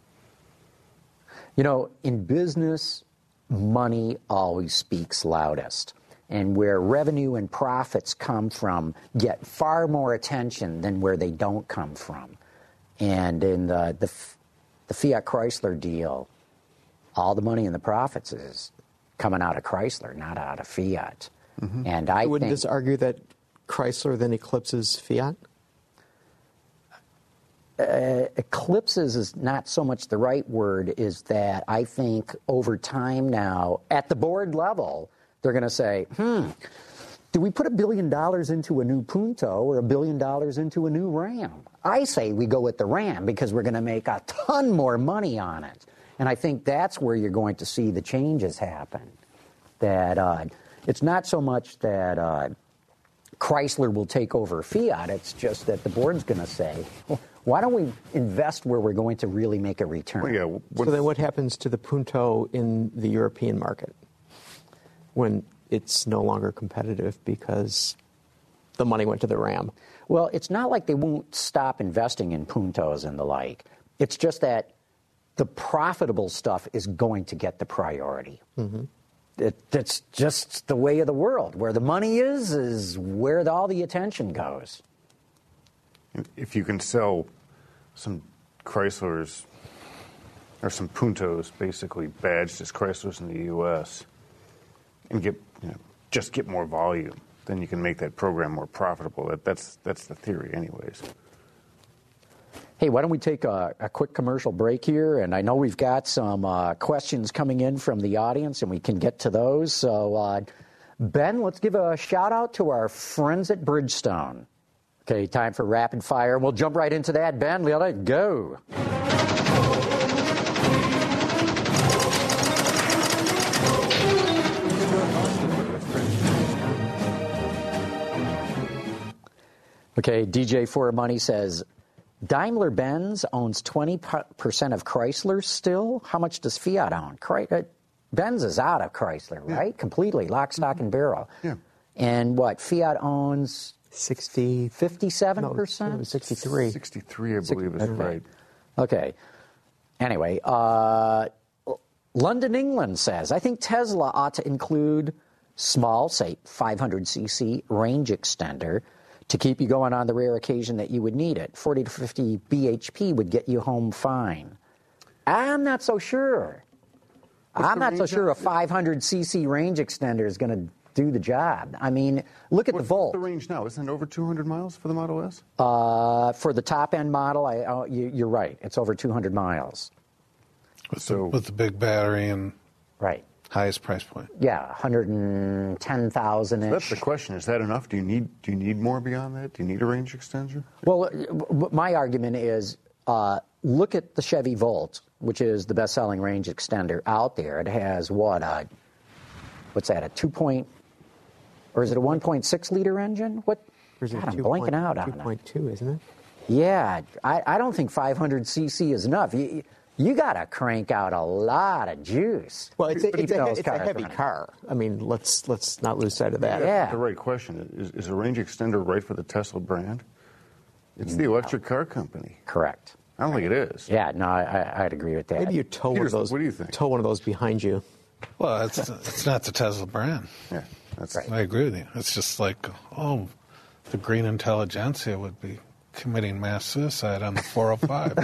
You know, in business, money always speaks loudest. And where revenue and profits come from get far more attention than where they don't come from. And in the, the, the Fiat Chrysler deal, all the money and the profits is coming out of Chrysler, not out of Fiat. Mm-hmm. And I Wouldn't think, this argue that Chrysler then eclipses Fiat? Uh, eclipses is not so much the right word, is that I think over time now, at the board level, they're going to say, hmm, do we put a billion dollars into a new Punto or a billion dollars into a new Ram? I say we go with the Ram because we're going to make a ton more money on it. And I think that's where you're going to see the changes happen. That uh, it's not so much that uh, Chrysler will take over Fiat, it's just that the board's going to say, well, why don't we invest where we're going to really make a return? Well, yeah, So then what happens to the Punto in the European market when it's no longer competitive because the money went to the Ram? Well, it's not like they won't stop investing in Puntos and the like. It's just that the profitable stuff is going to get the priority. Mm-hmm. It, it's just the way of the world. Where the money is, is where the, all the attention goes. If you can sell some Chryslers or some Puntos, basically badged as Chryslers in the U S, and get you know, just get more volume, then you can make that program more profitable. That, that's that's the theory, anyways. Hey, why don't we take a, a quick commercial break here? And I know we've got some uh, questions coming in from the audience, and we can get to those. So, uh, Ben, let's give a shout out to our friends at Bridgestone. Okay, time for rapid fire. We'll jump right into that. Ben, let it go. Okay, D J for Money says, Daimler-Benz owns twenty percent of Chrysler still? How much does Fiat own? Chry- Benz is out of Chrysler, right? Yeah. Completely, lock, stock, and barrel. Yeah. And what, Fiat owns... sixty, fifty-seven percent? No, sixty-three. sixty-three, I believe, is right. Okay. Anyway, uh, London, England says, I think Tesla ought to include small, say, five hundred c c range extender to keep you going on the rare occasion that you would need it. forty to fifty b h p would get you home fine. I'm not so sure. What's I'm not so sure a on- five hundred c c range extender is going to do the job. I mean, look at What's, the Volt. what's the range now? Isn't it over two hundred miles for the Model S? Uh, for the top-end model, I, oh, you, you're right. It's over two hundred miles. With, So- the, with the big battery and Right. highest price point. Yeah, one hundred ten thousand-ish. That's the question. Is that enough? Do you need do you need more beyond that? Do you need a range extender? Well, uh, my argument is uh, look at the Chevy Volt, which is the best-selling range extender out there. It has what? Uh, what's that? A two point, or is it a one point six liter engine? What? Or is it God, I'm two blanking point- out on two it. point two, isn't it? Yeah, I, I don't think five hundred c c is enough. You, you got to crank out a lot of juice. Well, it's a, to it's keep a, those it's a cars heavy running. car. I mean, let's let's not lose sight of that. Yeah. That's the right question. Is, is a range extender right for the Tesla brand? It's the electric car company. Correct. I don't think it is. Yeah, no, I, I, I'd agree with that. Maybe you tow one of Peterson, those. what do you think? Tow one of those behind you. Well, it's it's not the Tesla brand. Yeah, that's Right. I agree with you. It's just like, oh, the green intelligentsia would be committing mass suicide on the four oh five.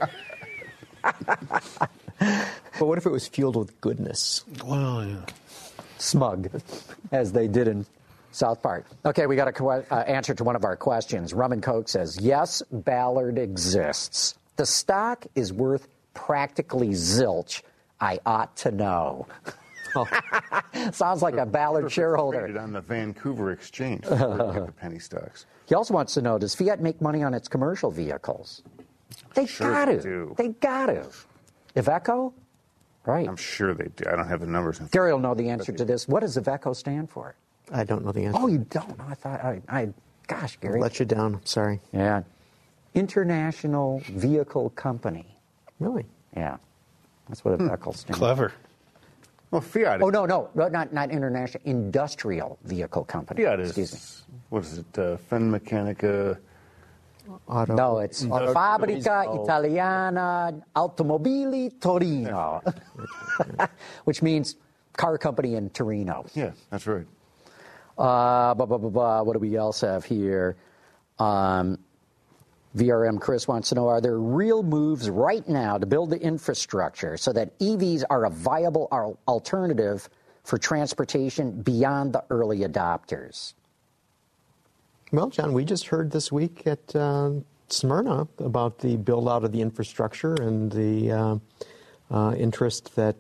But what if it was fueled with goodness? Well, yeah. Smug, as they did in South Park. Okay, we got a que- uh, answer to one of our questions. Rum and Coke says, yes, Ballard exists. The stock is worth practically zilch. I ought to know. Sounds like a Ballard shareholder. Traded on the Vancouver Exchange, like the penny stocks. He also wants to know, does Fiat make money on its commercial vehicles? They Sure got they to. do. They got to. Iveco? Right. I'm sure they do. I don't have the numbers in front. Gary will know the answer to this. What does Iveco stand for? I don't know the answer. Oh, you don't know? I thought, I, I gosh, I'll Gary. let you down. I'm sorry. Yeah. International Vehicle Company. Really? Yeah. That's what Iveco stands for. Clever. Well, Fiat. Oh, no, no. no, Not, not International. Industrial Vehicle Company. Fiat Excuse me. is. What is it? Uh, Finmeccanica. Auto. No, it's Industrial. Fabbrica Oh. Italiana Automobili Torino, which means car company in Torino. Yeah, that's right. Uh, blah, blah, blah, blah. What do we else have here? Um, V R M Chris wants to know, are there real moves right now to build the infrastructure so that E Vs are a viable al- alternative for transportation beyond the early adopters? Well, John, we just heard this week at uh, Smyrna about the build out of the infrastructure and the uh, uh, interest that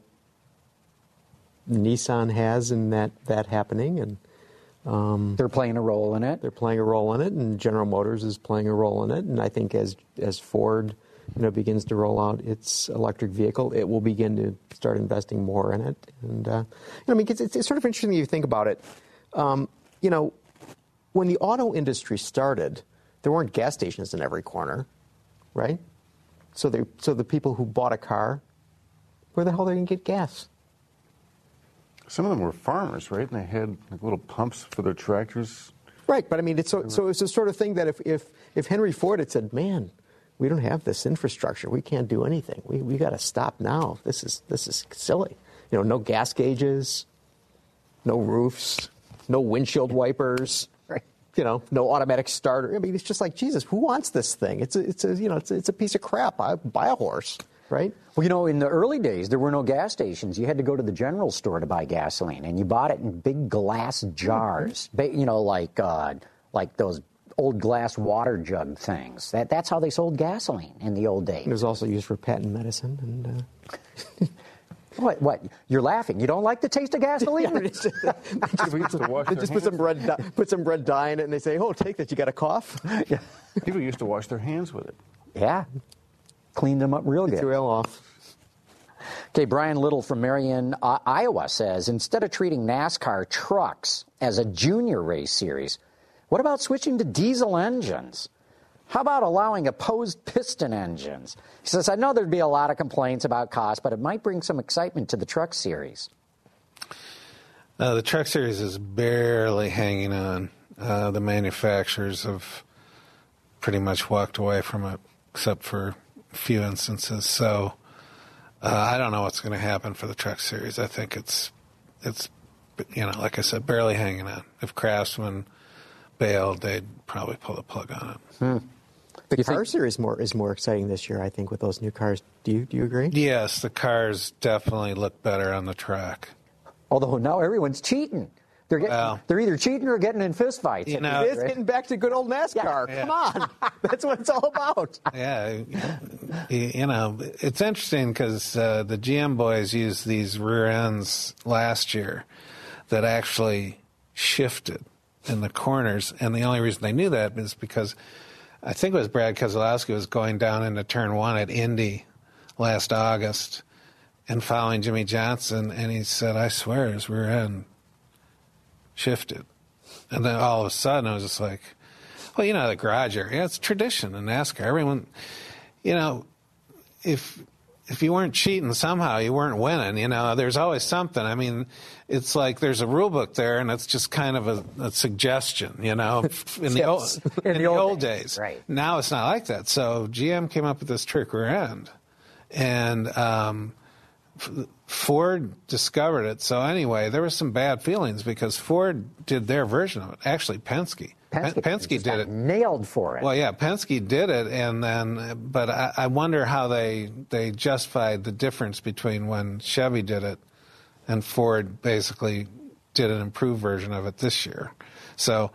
Nissan has in that, that happening. And They're playing a role in it. they're playing a role in it, and General Motors is playing a role in it. And I think as as Ford, you know, begins to roll out its electric vehicle, it will begin to start investing more in it. And uh, you know, I mean, it's, it's sort of interesting if you think about it. Um, you know, when the auto industry started, there weren't gas stations in every corner, right? So they so the people who bought a car, where the hell are they going to get gas? Some of them were farmers, right? And they had like little pumps for their tractors. Right, but I mean, it's so, so it's the sort of thing that if, if, if Henry Ford had said, man, we don't have this infrastructure, we can't do anything, we, we got to stop now, this is, this is silly. You know, no gas gauges, no roofs, no windshield wipers, Right. you know, no automatic starter. I mean, it's just like, Jesus, who wants this thing? It's a, it's a, you know, it's a, it's a piece of crap. I buy a horse, right? Well, you know, in the early days, there were no gas stations. You had to go to the general store to buy gasoline, and you bought it in big glass jars. Ba- You know, like uh, like those old glass water jug things. That that's how they sold gasoline in the old days. It was also used for patent medicine. And uh, What? What? You're laughing. You don't like the taste of gasoline? People used to wash they their just put some hands- red dye, put some red dye in it, and they say, "Oh, take that. You got a cough." People used to wash their hands with it. Yeah. Cleaned them up real Get good. your oil off. Okay, Brian Little from Marion, uh, Iowa says, instead of treating NASCAR trucks as a junior race series, what about switching to diesel engines? How about allowing opposed piston engines? He says, I know there'd be a lot of complaints about cost, but it might bring some excitement to the truck series. Uh, the truck series is barely hanging on. Uh, the manufacturers have pretty much walked away from it, except for a few instances. So Uh, I don't know what's going to happen for the Truck Series. I think it's, it's, you know, like I said, barely hanging on. If Craftsman bailed, they'd probably pull the plug on it. Hmm. The You car think- series more is more exciting this year, I think, with those new cars. Do you do you agree? Yes, the cars definitely look better on the track. Although now everyone's cheating. They're getting, Well. they're either cheating or getting in fistfights. You know, It's getting back to good old NASCAR. Yeah. Come on. That's what it's all about. Yeah, you you know, it's interesting because uh, the G M boys used these rear ends last year that actually shifted in the corners, and the only reason they knew that is because I think it was Brad Keselowski was going down into turn one at Indy last August and following Jimmy Johnson, and he said, I swear his rear end shifted. And then all of a sudden it was just like, well, you know, the garage area, it's tradition in NASCAR. Everyone, you know, if if you weren't cheating somehow, you weren't winning. You know, there's always something. I mean, it's like there's a rule book there, and it's just kind of a, a suggestion, you know, in the, Yes. old, In in the the old old days, days. right. Now it's not like that. So G M came up with this trick rear end, and um, F- Ford discovered it. So anyway, there was some bad feelings because Ford did their version of it. Actually, Penske. Penske, Pen- Penske just did got it. nailed for it. Well, yeah, Penske did it, and then, but I, I wonder how they they justified the difference between when Chevy did it and Ford basically did an improved version of it this year. So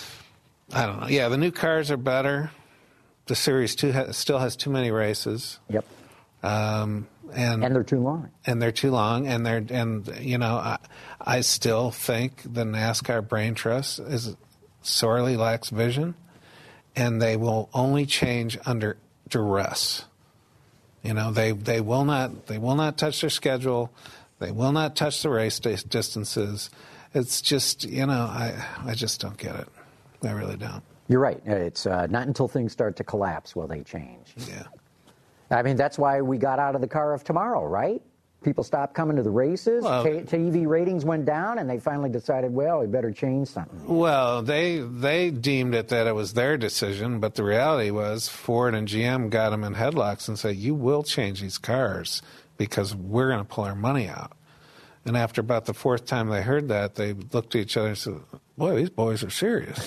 I don't know. Yeah, the new cars are better. The Series Two ha- still has too many races, Yep. um, and And they're too long. and they're too long, and they're and you know I, I still think the NASCAR brain trust is sorely lacks vision, and they will only change under duress. You know, they they will not they will not touch their schedule, they will not touch the race dis- distances. It's just, you know, I I just don't get it. I really don't. You're right. It's uh, not until things start to collapse will they change. Yeah. I mean, that's why we got out of the car of tomorrow, right? People stopped coming to the races, Well- T- T V ratings went down, and they finally decided, well, we better change something. Well, they they deemed it that it was their decision, but the reality was Ford and G M got them in headlocks and said, you will change these cars because we're going to pull our money out. And after about the fourth time they heard that, they looked at each other and said, boy, these boys are serious.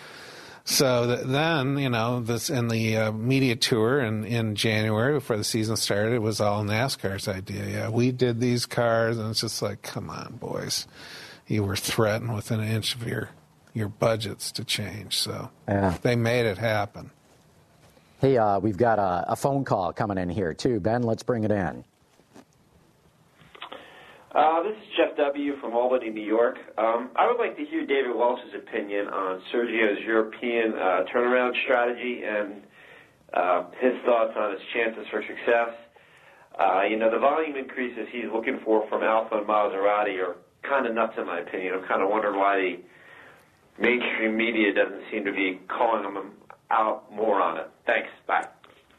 So th- then, you know, this in the uh, media tour in, in January before the season started, it was all NASCAR's idea. Yeah, we did these cars, and it's just like, come on, boys. You were threatened within an inch of your, your budgets to change. So Yeah. they made it happen. Hey, uh, we've got a, a phone call coming in here, too. Ben, let's bring it in. Uh, this is Jeff W. from Albany, New York. Um, I would like to hear David Welch's opinion on Sergio's European uh, turnaround strategy and uh, his thoughts on his chances for success. Uh, you know, the volume increases he's looking for from Alfa and Maserati are kind of nuts in my opinion. I'm kind of wondering why the mainstream media doesn't seem to be calling him out more on it. Thanks. Bye.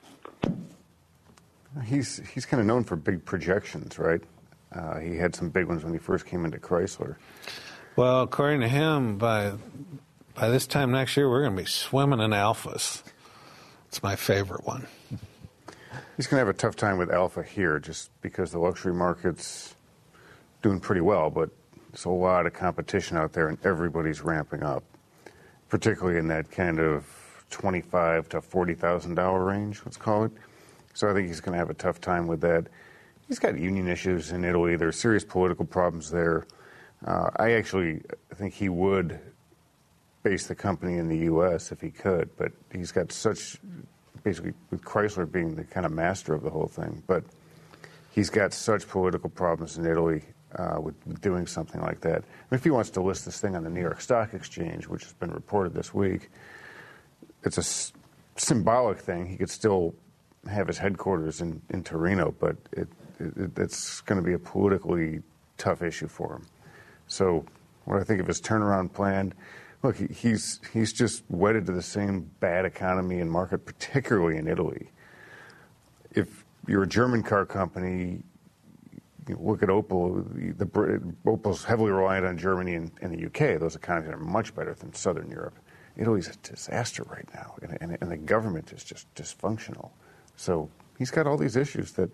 He's he's kind of known for big projections, right? Uh, he had some big ones when he first came into Chrysler. Well, according to him, by by this time next year, we're going to be swimming in Alphas. It's my favorite one. He's going to have a tough time with Alfa here just because the luxury market's doing pretty well, but there's a lot of competition out there and everybody's ramping up, particularly in that kind of twenty-five thousand to forty thousand dollars range, let's call it. So I think he's going to have a tough time with that. He's got union issues in Italy. There's serious political problems there. Uh, I actually think he would base the company in the U S if he could, but he's got such, basically with Chrysler being the kind of master of the whole thing, but he's got such political problems in Italy uh, with doing something like that. I mean, if he wants to list this thing on the New York Stock Exchange, which has been reported this week, it's a s- symbolic thing. He could still have his headquarters in, in Torino, but it, it, it's going to be a politically tough issue for him. So what I think of his turnaround plan, look, he, he's he's just wedded to the same bad economy and market, particularly in Italy. If you're a German car company, you know, look at Opel. The, the Opel's heavily reliant on Germany and, and the U K. Those economies are much better than Southern Europe. Italy's a disaster right now, and, and, and the government is just dysfunctional. So he's got all these issues that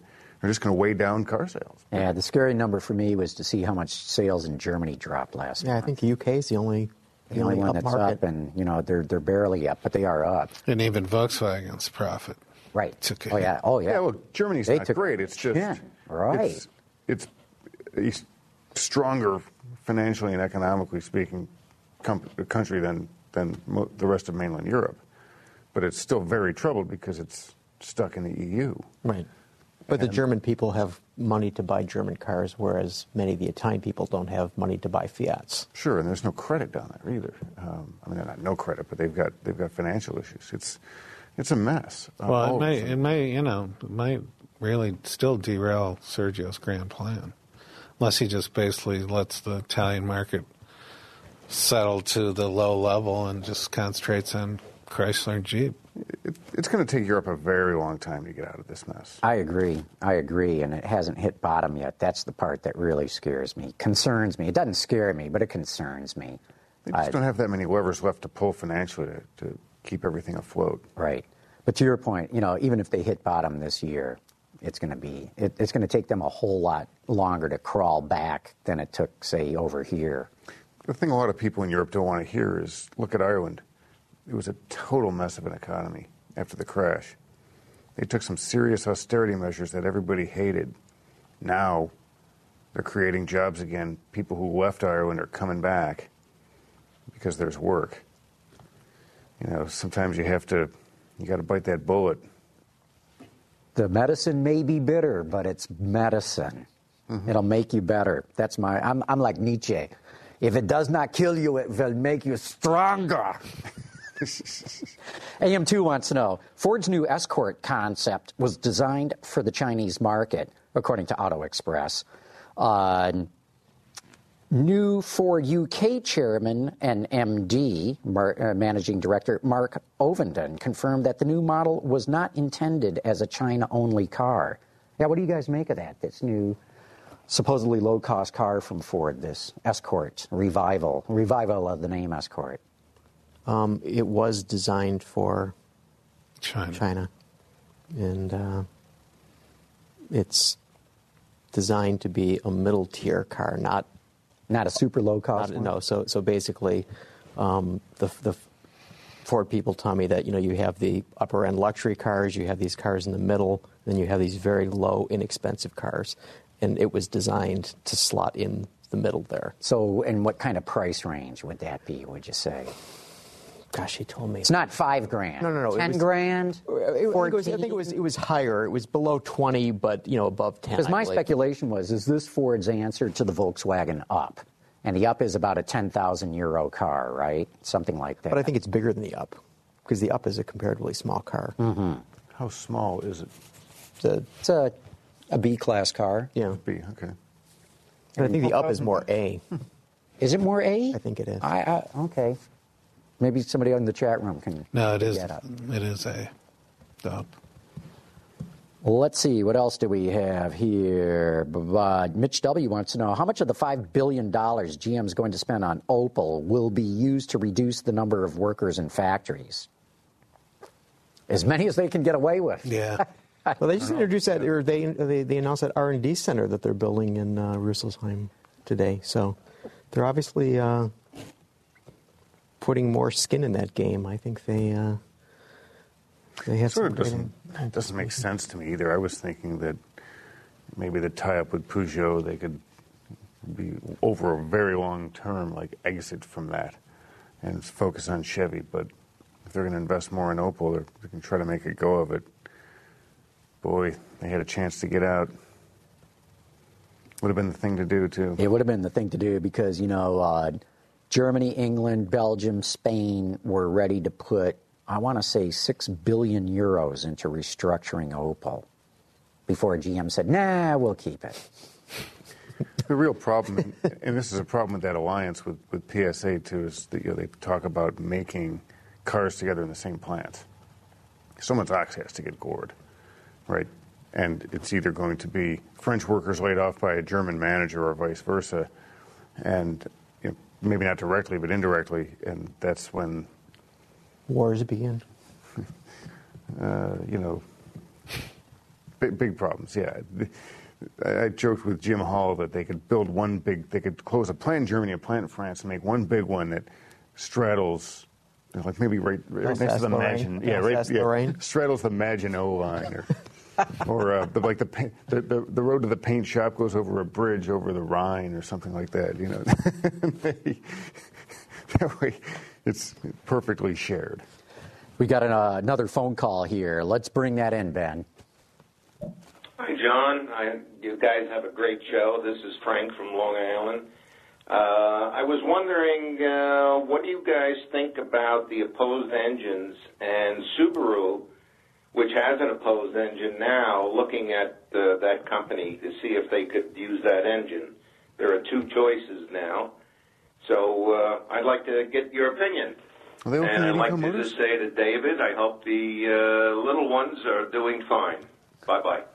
are just going to weigh down car sales. Yeah, the scary number for me was to see how much sales in Germany dropped last Yeah, month. I think the U K is the only the only one up that's market. up, and you know they're they're barely up, but they are up. And even Volkswagen's profit. Right. Took a oh hit. yeah. Oh yeah. Yeah, well, Germany's They not took- great. It's just Yeah, right. It's, it's a s- stronger financially and economically speaking com- country than than mo- the rest of mainland Europe, but it's still very troubled because it's stuck in the E U. Right. But the German people have money to buy German cars, whereas many of the Italian people don't have money to buy Fiats. Sure, and there's no credit down there either. Um, I mean, they're not no credit, but they've got they've got financial issues. It's it's a mess. uh, Well, all it of may, a sudden. it may, you know, it might really still derail Sergio's grand plan, unless he just basically lets the Italian market settle to the low level and just concentrates on Chrysler and Jeep. It, it's going to take Europe a very long time to get out of this mess. I agree. I agree, and it hasn't hit bottom yet. That's the part that really scares me, concerns me. It doesn't scare me, but it concerns me. They just I- don't have that many levers left to pull financially to, to keep everything afloat. Right. But to your point, you know, even if they hit bottom this year, it's going to be it, it's going to take them a whole lot longer to crawl back than it took, say, over here. The thing a lot of people in Europe don't want to hear is look at Ireland. It was a total mess of an economy after the crash. They took some serious austerity measures that everybody hated. Now they're creating jobs again. People who left Ireland are coming back because there's work. You know, sometimes you have to, you got to bite that bullet. The medicine may be bitter, but it's medicine. Mm-hmm. It'll make you better. That's my. I'm. I'm like Nietzsche. If it does not kill you, it will make you stronger. A M two wants to know, Ford's new Escort concept was designed for the Chinese market, according to Auto Express. Uh, new Ford U K chairman and M D, Mar- uh, managing director Mark Ovenden, confirmed that the new model was not intended as a China-only car. Yeah, what do you guys make of that, this new supposedly low-cost car from Ford, this Escort revival, revival of the name Escort? Um, it was designed for China. China, and uh, it's designed to be a middle-tier car, not Not a super low-cost Not, one? no, so so basically, um, the the Ford people tell me that you know you have the upper end luxury cars, you have these cars in the middle, then you have these very low, inexpensive cars, and it was designed to slot in the middle there. So, and what kind of price range would that be, would you say? Gosh, he told me It's not five grand. No, no, no, it Ten was- grand? It- I, think it was, I think it was it was higher. It was below twenty, but you know above ten. Because I my believe. speculation was, is this Ford's answer to the Volkswagen Up? And the Up is about a ten thousand euro car, right? Something like that. But I think it's bigger than the Up, because the Up is a comparatively small car. Mm-hmm. How small is it? The, It's a, a B-class car. yeah, B, okay. and I think the Up is more A. Is it more A? I think it is. I, I, okay. Maybe somebody in the chat room can No, it is. get up. It is a dump. Well, let's see. What else do we have here? Uh, Mitch W. wants to know, how much of the five billion dollars G M is going to spend on Opel will be used to reduce the number of workers in factories? As many as they can get away with. Yeah. Well, they just introduced that, or they they, they announced that R and D center that they're building in uh, Rüsselsheim today. So they're obviously uh, putting more skin in that game. I think they uh, they have Sort some of great- doesn't doesn't make sense to me either. I was thinking that maybe the tie-up with Peugeot, they could be over a very long term, like exit from that and focus on Chevy. But if they're going to invest more in Opel, they're, they can try to make a go of it. Boy, they had a chance to get out. Would have been the thing to do too. It would have been the thing to do because, you know, uh, Germany, England, Belgium, Spain were ready to put, I want to say, six billion euros into restructuring Opel before G M said, nah, we'll keep it. The real problem, and this is a problem with that alliance with, with P S A too, is that you know, they talk about making cars together in the same plant. Someone's ox has to get gored, right? And it's either going to be French workers laid off by a German manager or vice versa, and you know, maybe not directly but indirectly, and that's when wars begin. uh, you know big, big problems. Yeah, I, I joked with Jim Hall that they could build one big, they could close a plant in Germany, a plant in France, and make one big one that straddles, you know, like maybe right, right next to the Maginot, yeah, right, yeah, straddles the Maginot Line, or, or uh, the, like the, paint, the the the road to the paint shop goes over a bridge over the Rhine or something like that. You know, that way it's perfectly shared. We got an, uh, another phone call here. Let's bring that in, Ben. Hi, John. I, you guys have a great show. This is Frank from Long Island. Uh, I was wondering, uh, what do you guys think about the opposed engines and Subaru, which has an opposed engine now, looking at uh, that company to see if they could use that engine? There are two choices now. So uh, I'd like to get your opinion. And I'd like to just say to David, I hope the uh, little ones are doing fine. Bye-bye.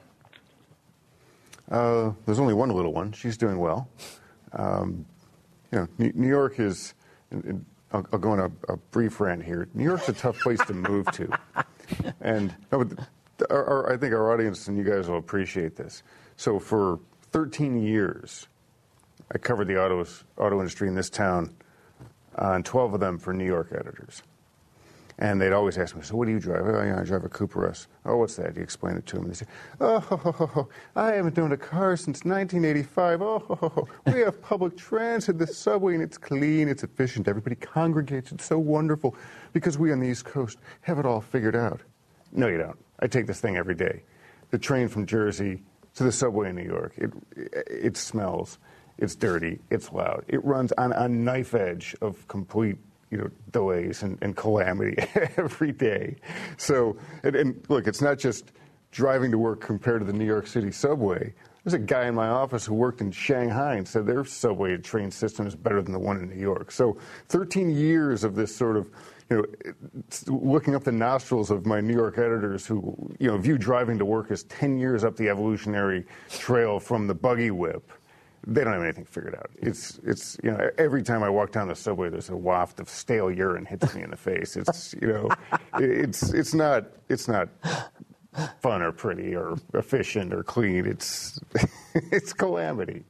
Uh, there's only one little one. She's doing well. Um, you know, New York is, I'll, I'll go on a, a brief rant here. New York's a tough place to move to. And no, but our, our, I think our audience and you guys will appreciate this. So for thirteen years, I covered the autos, auto industry in this town, uh, and twelve of them for New York editors. And they'd always ask me, so what do you drive? Oh, yeah, I drive a Cooper S. Oh, what's that? You explain it to them. And they say, oh, ho, ho, ho, I haven't owned a car since nineteen eighty-five. Oh, ho, ho, ho. We have public transit, the subway, and it's clean, it's efficient. Everybody congregates. It's so wonderful because we on the East Coast have it all figured out. No, you don't. I take this thing every day. The train from Jersey to the subway in New York, it, it smells, it's dirty, it's loud. It runs on a knife edge of complete you know, delays and, and calamity every day. So, and, and look, it's not just driving to work compared to the New York City subway. There's a guy in my office who worked in Shanghai and said their subway and train system is better than the one in New York. So thirteen years of this sort of, you know, looking up the nostrils of my New York editors who, you know, view driving to work as ten years up the evolutionary trail from the buggy whip. They don't have anything figured out. It's, it's, you know, every time I walk down the subway, there's a waft of stale urine hits me in the face. It's, you know, it's, it's not, it's not fun or pretty or efficient or clean. It's, it's calamity.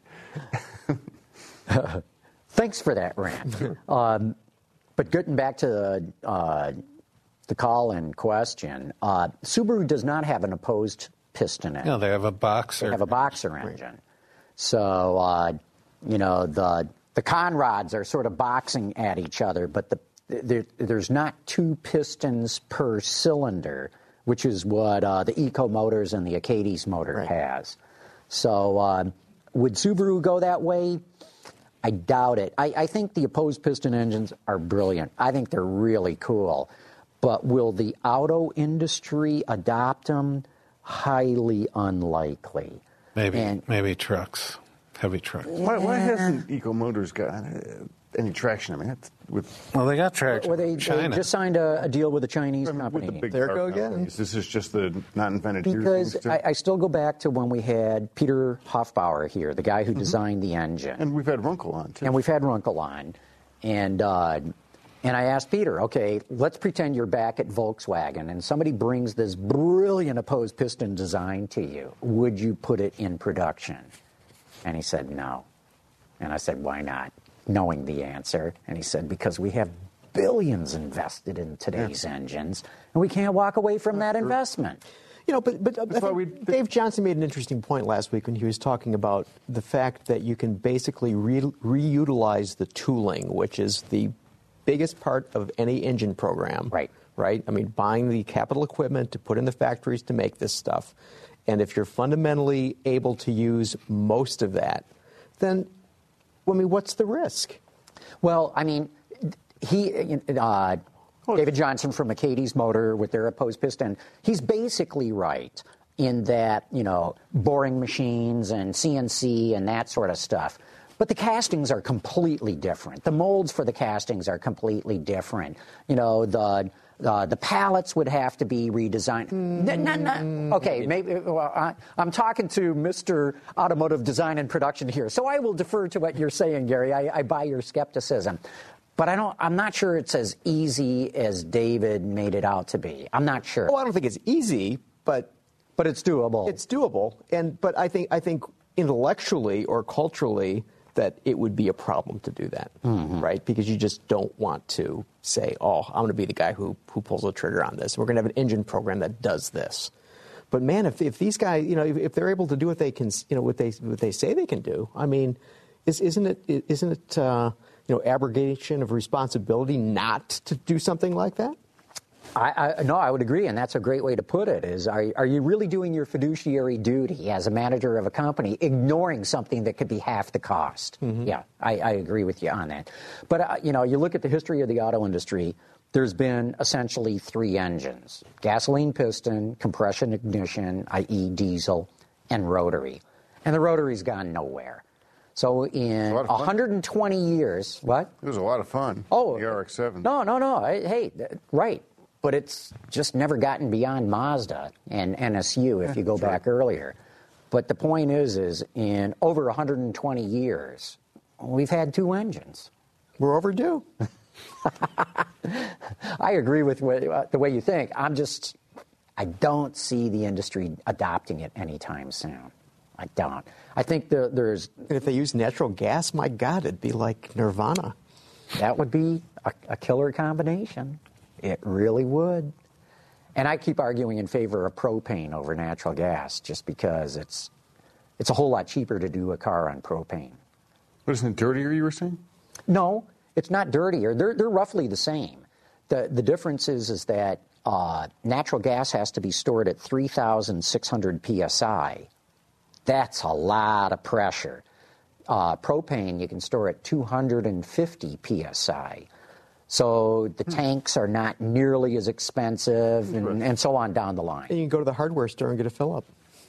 Thanks for that rant. um, but getting back to the, uh, the call in question, uh, Subaru does not have an opposed piston engine. No, they have a boxer. They have a boxer engine. So, uh, you know, the the Conrads are sort of boxing at each other, but the, there, there's not two pistons per cylinder, which is what uh, the Eco Motors and the Acades motor right. has. So uh, would Subaru go that way? I doubt it. I, I think the opposed piston engines are brilliant. I think they're really cool. But will the auto industry adopt them? Highly unlikely. Maybe, and, maybe trucks, heavy trucks. Why, why hasn't Eco Motors got uh, any traction? I mean, that's with well, they got traction. Well, they, China. they just signed a, a deal with a Chinese I mean, company. With the big there car go again. companies. This is just the not invented here. Because I, I still go back to when we had Peter Hofbauer here, the guy who mm-hmm. designed the engine, and we've had Runkle on too. And we've had Runkle on, and. Uh, And I asked Peter, okay, let's pretend you're back at Volkswagen and somebody brings this brilliant opposed piston design to you. Would you put it in production? And he said, no. And I said, why not? Knowing the answer. And he said, because we have billions invested in today's yeah. engines, and we can't walk away from that investment. You know, but, but I think we, Dave Johnson made an interesting point last week when he was talking about the fact that you can basically re- reutilize the tooling, which is the biggest part of any engine program. Right. Right? I mean, buying the capital equipment to put in the factories to make this stuff. And if you're fundamentally able to use most of that, then, I mean, what's the risk? Well, I mean, he, uh, David Johnson from Acades Motor with their opposed piston, he's basically right in that, you know, boring machines and C N C and that sort of stuff. But the castings are completely different. The molds for the castings are completely different. You know, the uh, the pallets would have to be redesigned. Mm. No, no, no. Okay, maybe well, I, I'm talking to Mister Automotive Design and Production here, so I will defer to what you're saying, Gary. I, I buy your skepticism, but I don't. I'm not sure it's as easy as David made it out to be. I'm not sure. Oh, I don't think it's easy, but But it's doable. It's doable, and but I think I think intellectually or culturally that it would be a problem to do that, mm-hmm. right? Because you just don't want to say, "Oh, I'm going to be the guy who who pulls the trigger on this. We're going to have an engine program that does this." But man, if if these guys, you know, if, if they're able to do what they can, you know, what they what they say they can do, I mean, is, isn't it isn't it uh, you know, abrogation of responsibility not to do something like that? I, I, no, I would agree, and that's a great way to put it, is are, are you really doing your fiduciary duty as a manager of a company, ignoring something that could be half the cost? Mm-hmm. Yeah, I, I agree with you on that. But, uh, you know, you look at the history of the auto industry, there's been essentially three engines: gasoline piston, compression ignition, that is diesel, and rotary. And the rotary's gone nowhere. So in one hundred twenty years, what? It was a lot of fun. Oh, the R X seven. No, no, no. Hey, right. But it's just never gotten beyond Mazda and N S U if you go back earlier. But the point is, is in over one hundred twenty years, we've had two engines. We're overdue. I agree with what, the way you think. I'm just, I don't see the industry adopting it anytime soon. I don't. I think there, there's... And if they use natural gas, my God, it'd be like Nirvana. That would be a, a killer combination. It really would. And I keep arguing in favor of propane over natural gas just because it's it's a whole lot cheaper to do a car on propane. But isn't it dirtier, you were saying? No, it's not dirtier. They're, they're roughly the same. The, the difference is, is that uh, natural gas has to be stored at three thousand six hundred P S I. That's a lot of pressure. Uh, propane, you can store at two hundred fifty P S I. So the tanks are not nearly as expensive, and, and so on down the line. And you can go to the hardware store and get a fill-up.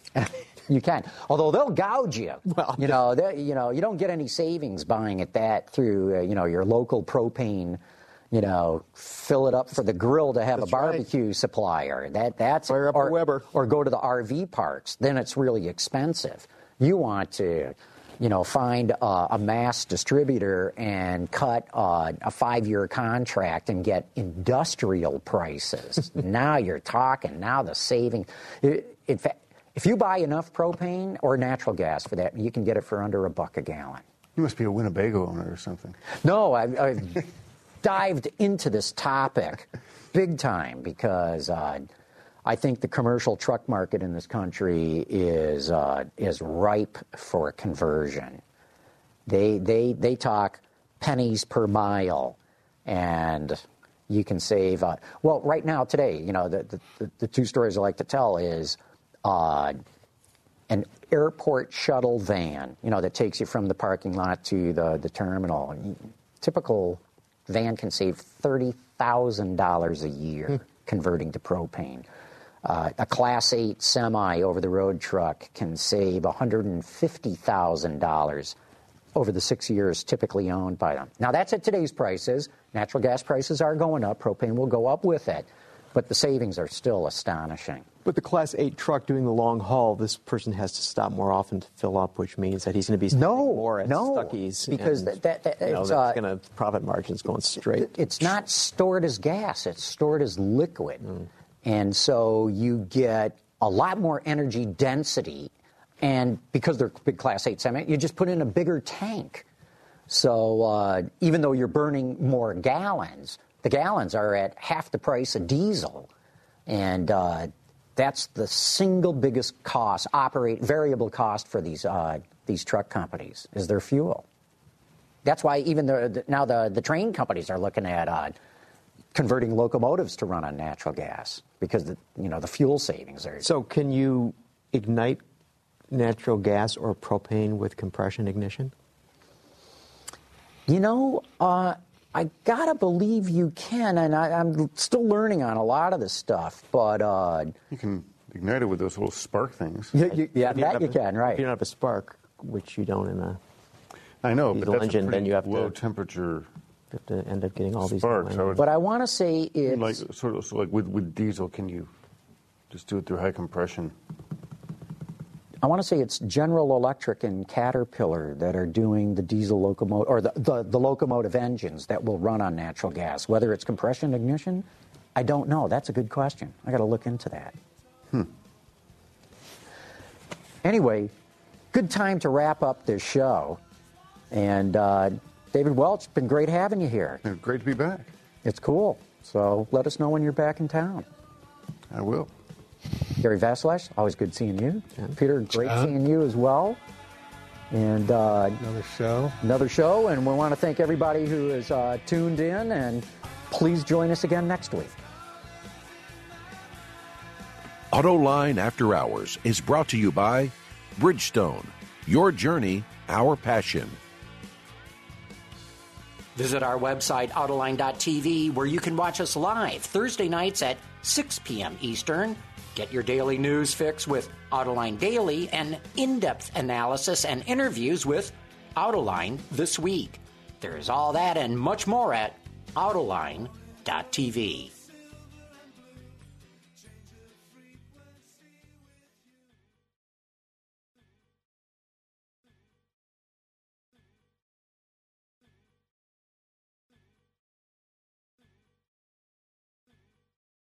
You can, although they'll gouge you. Well, you know, you know, you don't get any savings buying at that through, uh, you know, your local propane. You know, fill it up for the grill to have that's a barbecue right. supplier. That that's Fire up or, a Weber. Or go to the R V parks. Then it's really expensive. You want to, you know, find a, a mass distributor and cut uh, a five-year contract and get industrial prices. Now you're talking. Now the saving. In fact, if you buy enough propane or natural gas for that, you can get it for under a buck a gallon. You must be a Winnebago owner or something. No, I. I dived into this topic big time because uh, I think the commercial truck market in this country is uh, is ripe for conversion. They they they talk pennies per mile, and you can save. Uh, well, right now today, you know, the the, the two stories I like to tell is uh, an airport shuttle van, you know, that takes you from the parking lot to the the terminal. Typical van can save thirty thousand dollars a year hmm. converting to propane. Uh, a Class eight semi over-the-road truck can save one hundred fifty thousand dollars over the six years typically owned by them. Now, that's at today's prices. Natural gas prices are going up. Propane will go up with it. But the savings are still astonishing. But the Class eight truck doing the long haul, this person has to stop more often to fill up, which means that he's going to be spending no, more at no, Stuckey's. Because and, that, that, that, you know, it's, that's uh, going to profit margins going straight. It's not stored as gas. It's stored as liquid. Mm. And so you get a lot more energy density. And because they're big Class eight semi, you just put in a bigger tank. So uh, even though you're burning more gallons, the gallons are at half the price of diesel. And uh, that's the single biggest cost, operate variable cost for these uh, these truck companies is their fuel. That's why even the, the, now the, the train companies are looking at uh, converting locomotives to run on natural gas because the, you know the fuel savings are. So can you ignite natural gas or propane with compression ignition? You know. Uh, I gotta believe you can, and I, I'm still learning on a lot of this stuff. But uh, you can ignite it with those little spark things. You, you, yeah, that you a, can, right? If you don't have a spark, which you don't in a I know, diesel but that's engine, a pretty then you have low to, temperature. You have to end up getting all these sparks. I would, but I want to say it's like sort of so like with with diesel. Can you just do it through high compression? I want to say it's General Electric and Caterpillar that are doing the diesel locomotive, or the, the, the locomotive engines that will run on natural gas. Whether it's compression ignition, I don't know. That's a good question. I got to look into that. Hmm. Anyway, good time to wrap up this show. And uh, David Welch, been great having you here. Great to be back. It's cool. So let us know when you're back in town. I will. Gary Vasilesh, always good seeing you. Yeah. Peter, great John. seeing you as well. And uh, Another show. another show. And we want to thank everybody who has uh, tuned in. And please join us again next week. AutoLine After Hours is brought to you by Bridgestone. Your journey, our passion. Visit our website, autoline dot t v, where you can watch us live Thursday nights at six p.m. Eastern. Get your daily news fix with Autoline Daily and in-depth analysis and interviews with Autoline This Week. There's all that and much more at autoline dot t v.